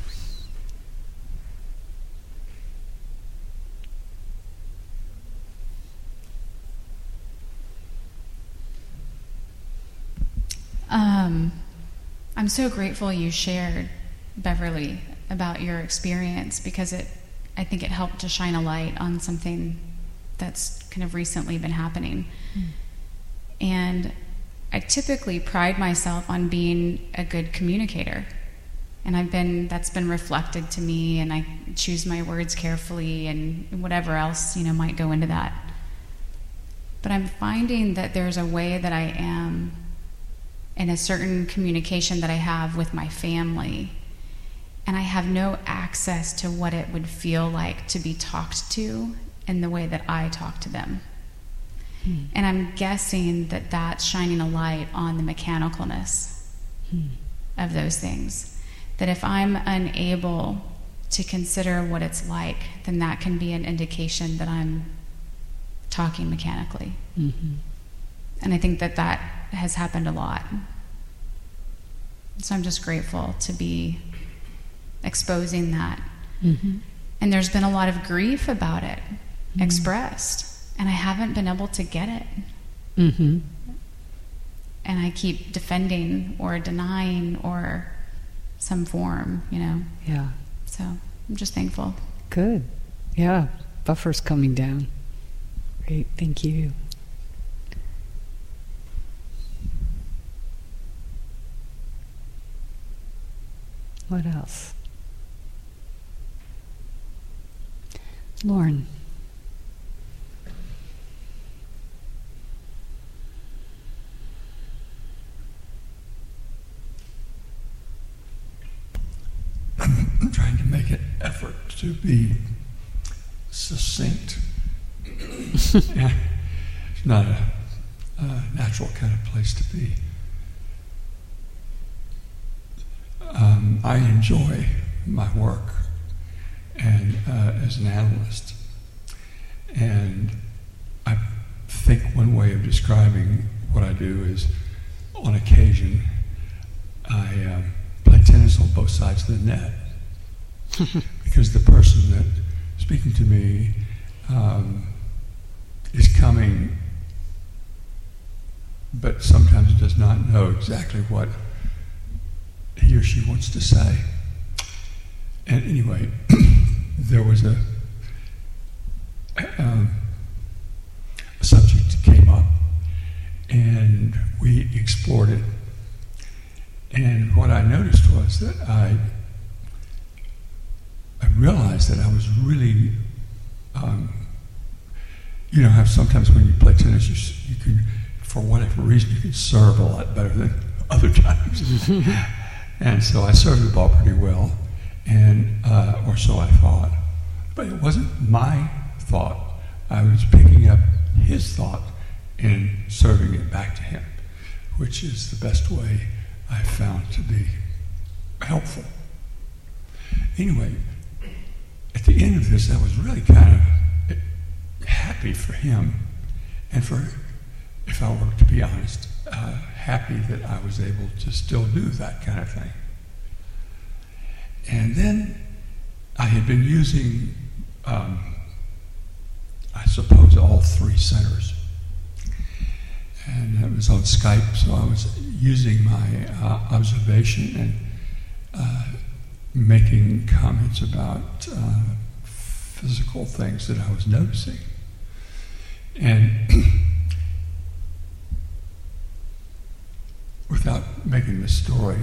I'm so grateful you shared, Beverly, about your experience, because I think it helped to shine a light on something that's kind of recently been happening. And I typically pride myself on being a good communicator, and that's been reflected to me, and I choose my words carefully and whatever else might go into that. But I'm finding that there's a way that I am in a certain communication that I have with my family, and I have no access to what it would feel like to be talked to in the way that I talk to them. And I'm guessing that that's shining a light on the mechanicalness of those things. That if I'm unable to consider what it's like, then that can be an indication that I'm talking mechanically. And I think that has happened a lot. So I'm just grateful to be exposing that. And there's been a lot of grief about it expressed, and I haven't been able to get it. And I keep defending or denying or some form, Yeah. So I'm just thankful. Good. Yeah. Buffer's coming down. Great. Thank you. What else? Lauren. I'm trying to make an effort to be succinct. Yeah, it's not a natural kind of place to be. I enjoy my work and as an analyst. And I think one way of describing what I do is, on occasion, I play tennis on both sides of the net. Because the person that speaking to me is coming, but sometimes does not know exactly what he or she wants to say. And anyway, there was a subject that came up, and we explored it. And what I noticed was that I realized that I was really, you know how sometimes when you play tennis, you can, for whatever reason, you can serve a lot better than other times. And so I served the ball pretty well, and or so I thought. But it wasn't my thought. I was picking up his thought and serving it back to him, which is the best way I found to be helpful. Anyway, at the end of this, I was really kind of happy for him, and for, if I were to be honest, happy that I was able to still do that kind of thing. And then I had been using, I suppose, all three centers. And it was on Skype, so I was using my observation and making comments about physical things that I was noticing. And without making a story,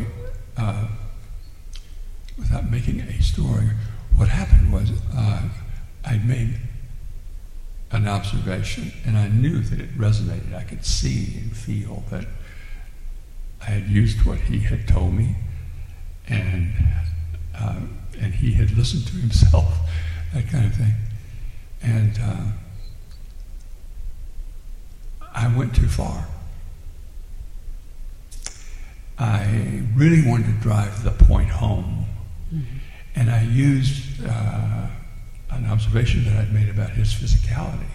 what happened was I'd made an observation, and I knew that it resonated. I could see and feel that I had used what he had told me, and he had listened to himself, that kind of thing. And I went too far. I really wanted to drive the point home. Mm-hmm. And I used an observation that I'd made about his physicality.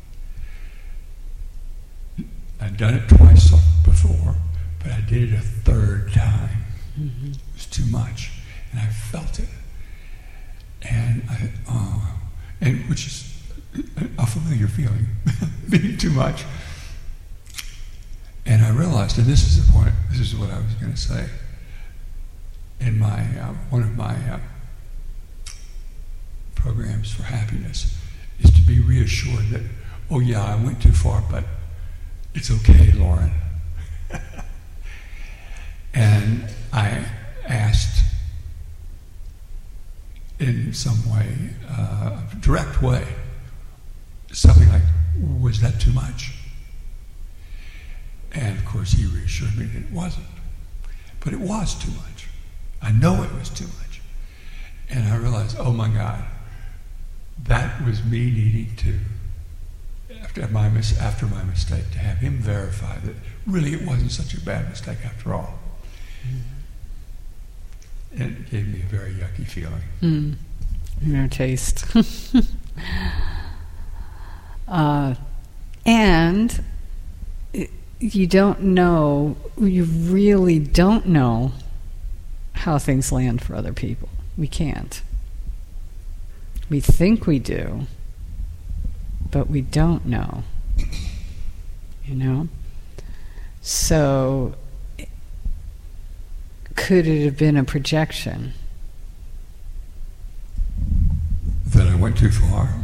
I'd done it twice before, but I did it a third time. Mm-hmm. It was too much, and I felt it. And which is a familiar feeling, being too much. And I realized, and this is the point, this is what I was going to say, in my one of my programs for happiness, is to be reassured that, oh yeah, I went too far, but it's okay, Lauren. And I asked in some way, a direct way, something like, was that too much? And of course he reassured me that it wasn't. But it was too much. I know it was too much. And I realized, oh my God, that was me needing to, after my mistake, to have him verify that really it wasn't such a bad mistake after all. Mm-hmm. And it gave me a very yucky feeling. Inner taste. And you don't know, you really don't know how things land for other people. We can't. We think we do, but we don't know. You know? So, could it have been a projection? That I went too far?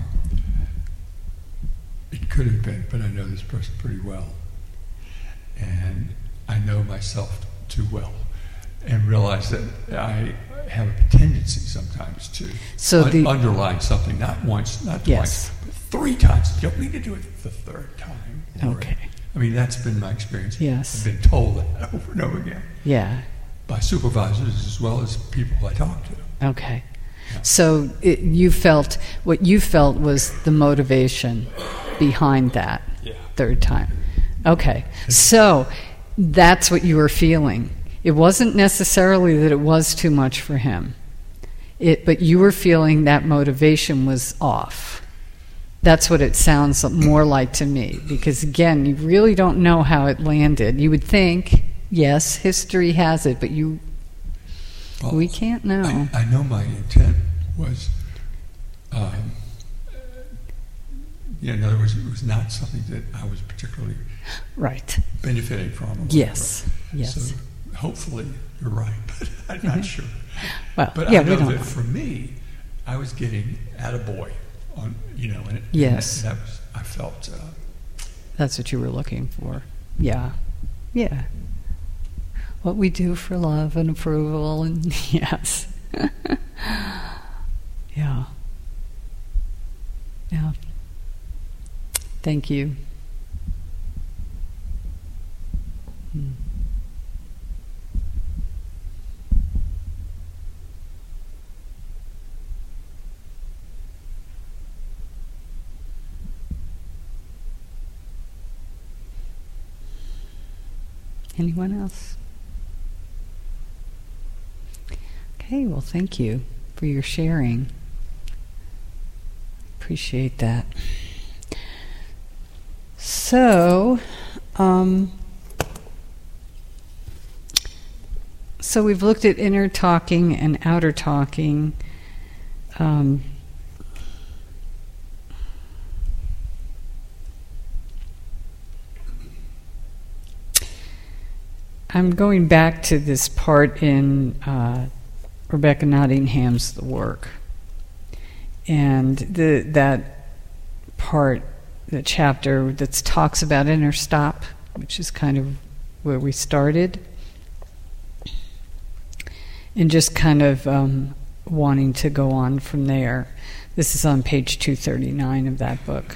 It could have been, but I know this person pretty well. And I know myself too well, and realize that I have a tendency sometimes to underline something, not once, not twice, but 3 times. You don't need to do it the 3rd time. Okay. I mean, that's been my experience. Yes. I've been told that over and over again. Yeah. By supervisors as well as people I talk to. Okay. Yeah. So what you felt was the motivation behind that 3rd time. Okay. So that's what you were feeling. It wasn't necessarily that it was too much for him. But you were feeling that motivation was off. That's what it sounds more like to me, because again, you really don't know how it landed. You would think, yes, history has it, but we can't know. I know my intent was, in other words, it was not something that I was particularly benefiting from. Yes. So hopefully you're right, but I'm not sure. Well, but I know that for me, I was getting attaboy on, and yes, that was, I felt. That's what you were looking for. Yeah. What we do for love and approval, and yes. Yeah. Thank you. Anyone else? Okay, well, thank you for your sharing. Appreciate that. So we've looked at inner talking and outer talking. I'm going back to this part in Rebecca Nottingham's The Work. And that part, the chapter that talks about inner stop, which is kind of where we started, and just kind of wanting to go on from there. This is on page 239 of that book.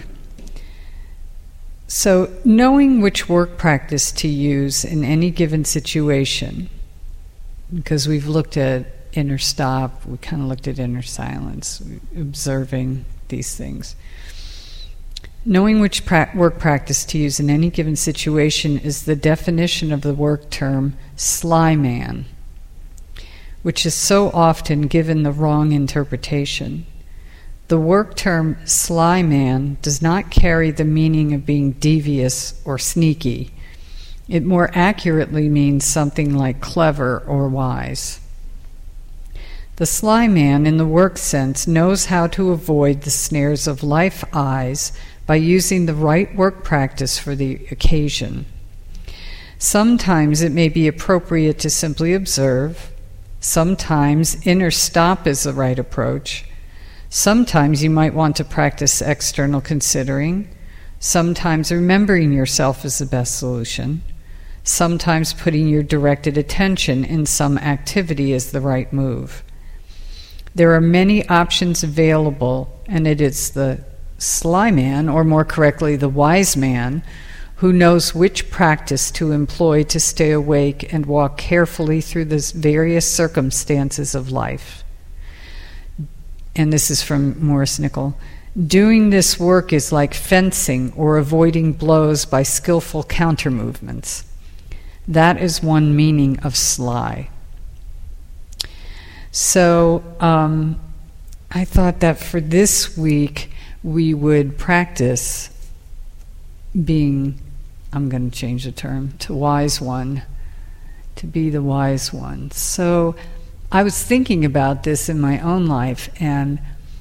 So, knowing which work practice to use in any given situation, because we've looked at inner stop, we kind of looked at inner silence, observing these things. Knowing which work practice to use in any given situation is the definition of the work term sly man, which is so often given the wrong interpretation. The work term sly man does not carry the meaning of being devious or sneaky. It more accurately means something like clever or wise. The sly man, in the work sense, knows how to avoid the snares of life eyes by using the right work practice for the occasion. Sometimes it may be appropriate to simply observe. Sometimes inner stop is the right approach. Sometimes you might want to practice external considering. Sometimes remembering yourself is the best solution. Sometimes putting your directed attention in some activity is the right move. There are many options available, and it is the sly man, or more correctly, the wise man, who knows which practice to employ to stay awake and walk carefully through the various circumstances of life. And this is from Maurice Nicoll. Doing this work is like fencing or avoiding blows by skillful counter-movements. That is one meaning of sly. So I thought that for this week we would practice being, I'm going to change the term, to wise one, to be the wise one. So I was thinking about this in my own life, and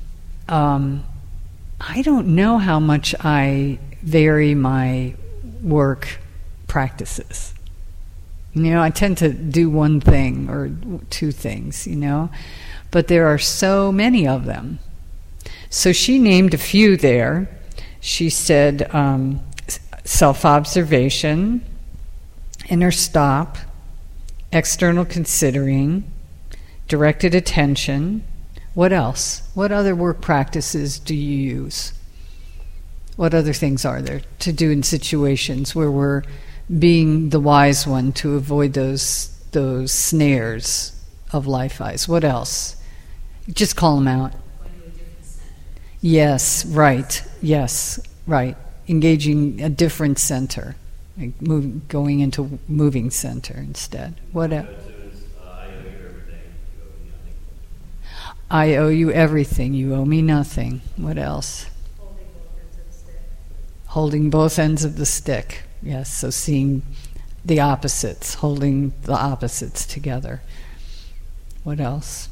I don't know how much I vary my work practices. I tend to do one thing or two things, but there are so many of them. So she named a few there. She said self-observation, inner stop, external considering, directed attention. What else? What other work practices do you use? What other things are there to do in situations where we're being the wise one to avoid those snares of life eyes? What else? Just call them out. Yes, right. Yes, right. Engaging a different center, like going into moving center instead. What else? I owe you everything. You owe me nothing. What else? Holding both ends of the stick. Yes, so seeing the opposites, holding the opposites together. What else?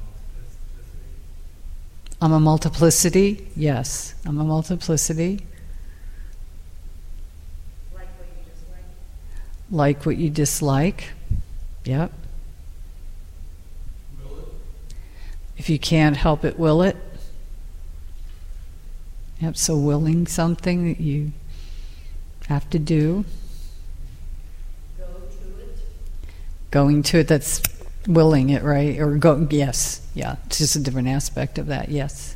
I'm a multiplicity. Yes, I'm a multiplicity. Like what you dislike. Yep. Will it? If you can't help it, will it? Yep, so willing something that you have to do. Go to it. Going to it, that's willing it, right? Or go, yes, yeah, it's just a different aspect of that, yes.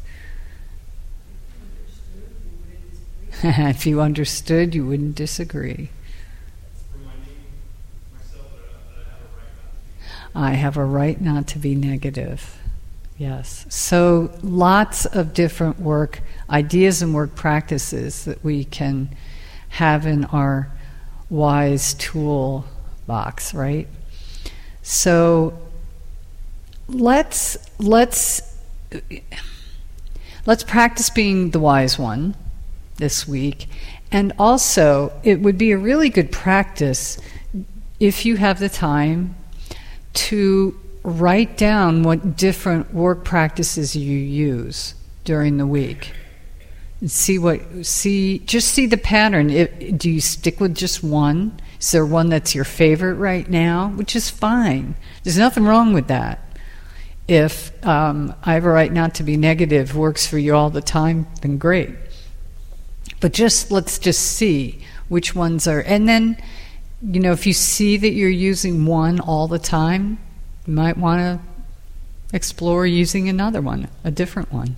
If you understood, you wouldn't disagree. I have a right not to be negative. Yes. So lots of different work, ideas and work practices that we can have in our wise tool box, right? So let's practice being the wise one this week. And also, it would be a really good practice if you have the time to write down what different work practices you use during the week. And see the pattern. Do you stick with just one? Is there one that's your favorite right now? Which is fine. There's nothing wrong with that. If I have a right not to be negative works for you all the time, then great. But let's just see which ones are. And then, if you see that you're using one all the time, you might want to explore using another one, a different one.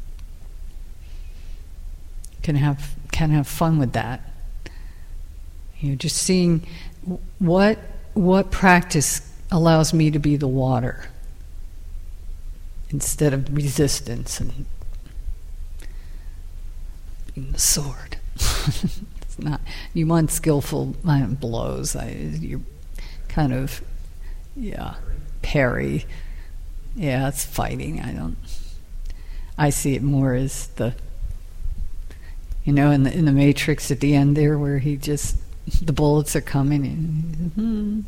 Can have fun with that. Just seeing what practice allows me to be the water instead of resistance and being the sword. It's not. You want skillful blows. You're kind of, parry. Yeah, it's fighting. I see it more as the, in the Matrix at the end there, where he just, the bullets are coming in.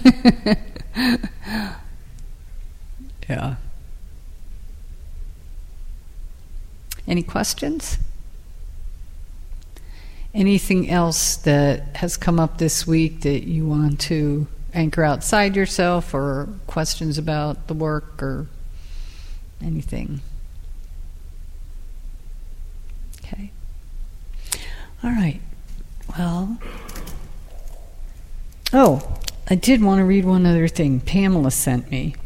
Yeah. Any questions? Anything else that has come up this week that you want to anchor outside yourself, or questions about the work or anything? Okay. All right. Well, I did want to read one other thing. Pamela sent me.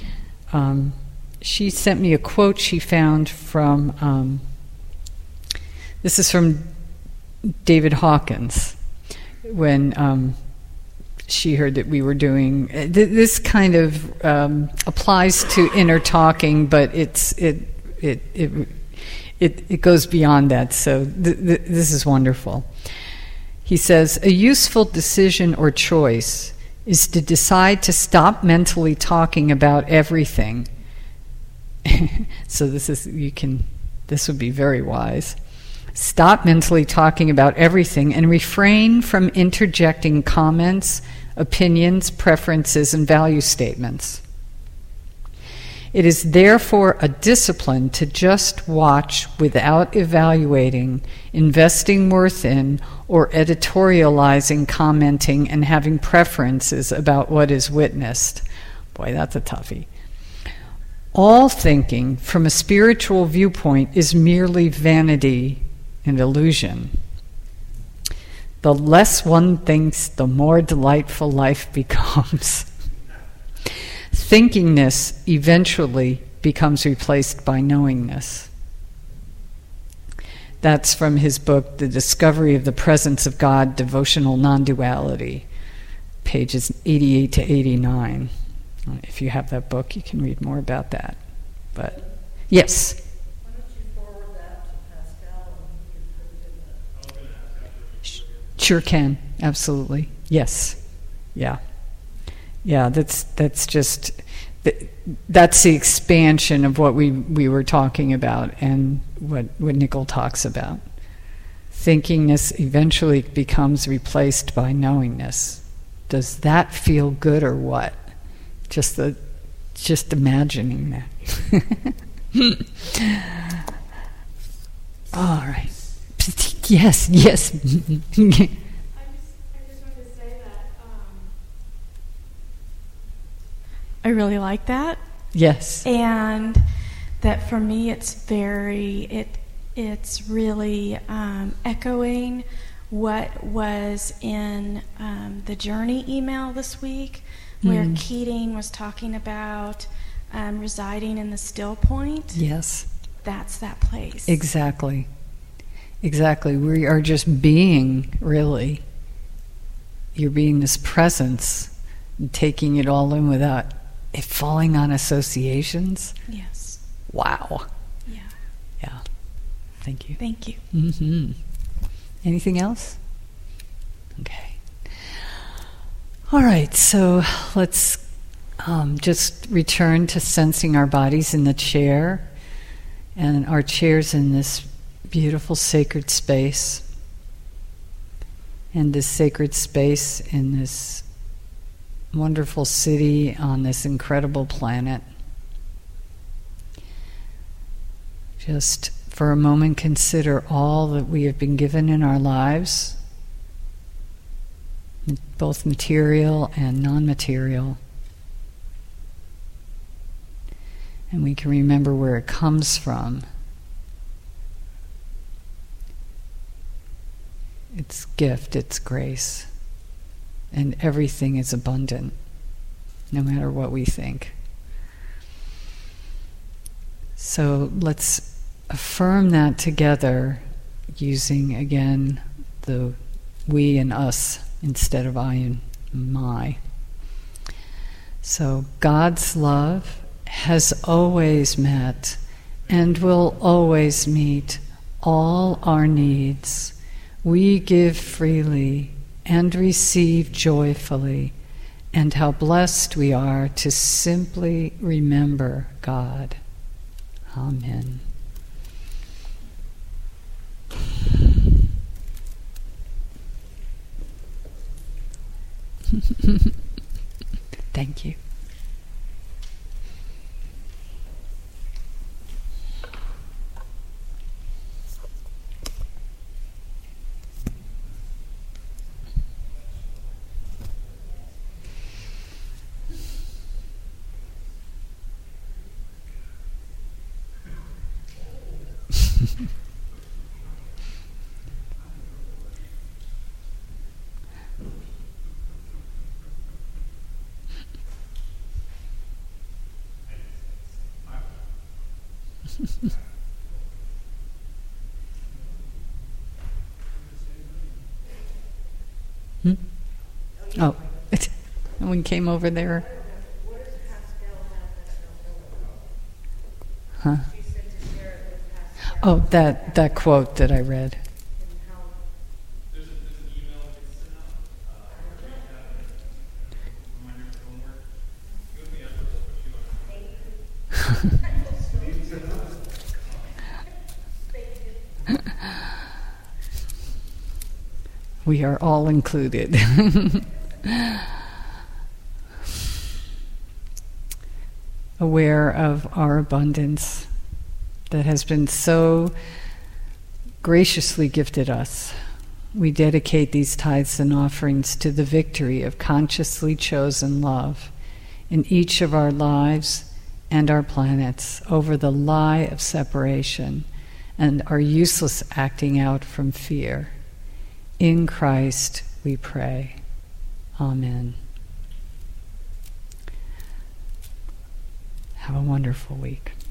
She sent me a quote she found from, this is from David Hawkins, when she heard that we were doing, this kind of applies to inner talking, but it goes beyond that, so this is wonderful. He says, a useful decision or choice is to decide to stop mentally talking about everything. So this would be very wise. Stop mentally talking about everything and refrain from interjecting comments, opinions, preferences, and value statements. It is therefore a discipline to just watch without evaluating, investing worth in, or editorializing, commenting, and having preferences about what is witnessed. Boy, that's a toughie. All thinking from a spiritual viewpoint is merely vanity and illusion. The less one thinks, the more delightful life becomes. Thinkingness eventually becomes replaced by knowingness. That's from his book, The Discovery of the Presence of God, Devotional Non-Duality, pages 88 to 89. If you have that book, you can read more about that. But, yes? Why don't you forward that to Pascal and put it in the... Sure can, absolutely. Yes. Yeah. Yeah, that's just that's the expansion of what we were talking about and what Nicole talks about. Thinkingness eventually becomes replaced by knowingness. Does that feel good or what? Just imagining that. All right. Yes. I just wanted to say that I really like that. Yes. And that for me, it's really echoing what was in the Journey email this week, where Keating was talking about residing in the still point. Yes. That's that place. Exactly. We are just being, really. You're being this presence, and taking it all in without it falling on associations. Yes. Wow. Yeah. Yeah. Thank you. Thank you. Mm-hmm. Anything else? Okay. All right, so let's just return to sensing our bodies in the chair, and our chair's in this beautiful sacred space, and this sacred space in this wonderful city on this incredible planet. Just for a moment consider all that we have been given in our lives, both material and non-material. And we can remember where it comes from. It's gift, it's grace. And everything is abundant, no matter what we think. So let's affirm that together, using again the we and us instead of I and my. So God's love has always met and will always meet all our needs. We give freely and receive joyfully, and how blessed we are to simply remember God. Amen. Thank you. Oh, one came over there. Huh? Oh, that quote that I read. We are all included. Aware of our abundance that has been so graciously gifted us. We dedicate these tithes and offerings to the victory of consciously chosen love in each of our lives and our planets over the lie of separation and our useless acting out from fear. In Christ we pray. Amen. Have a wonderful week.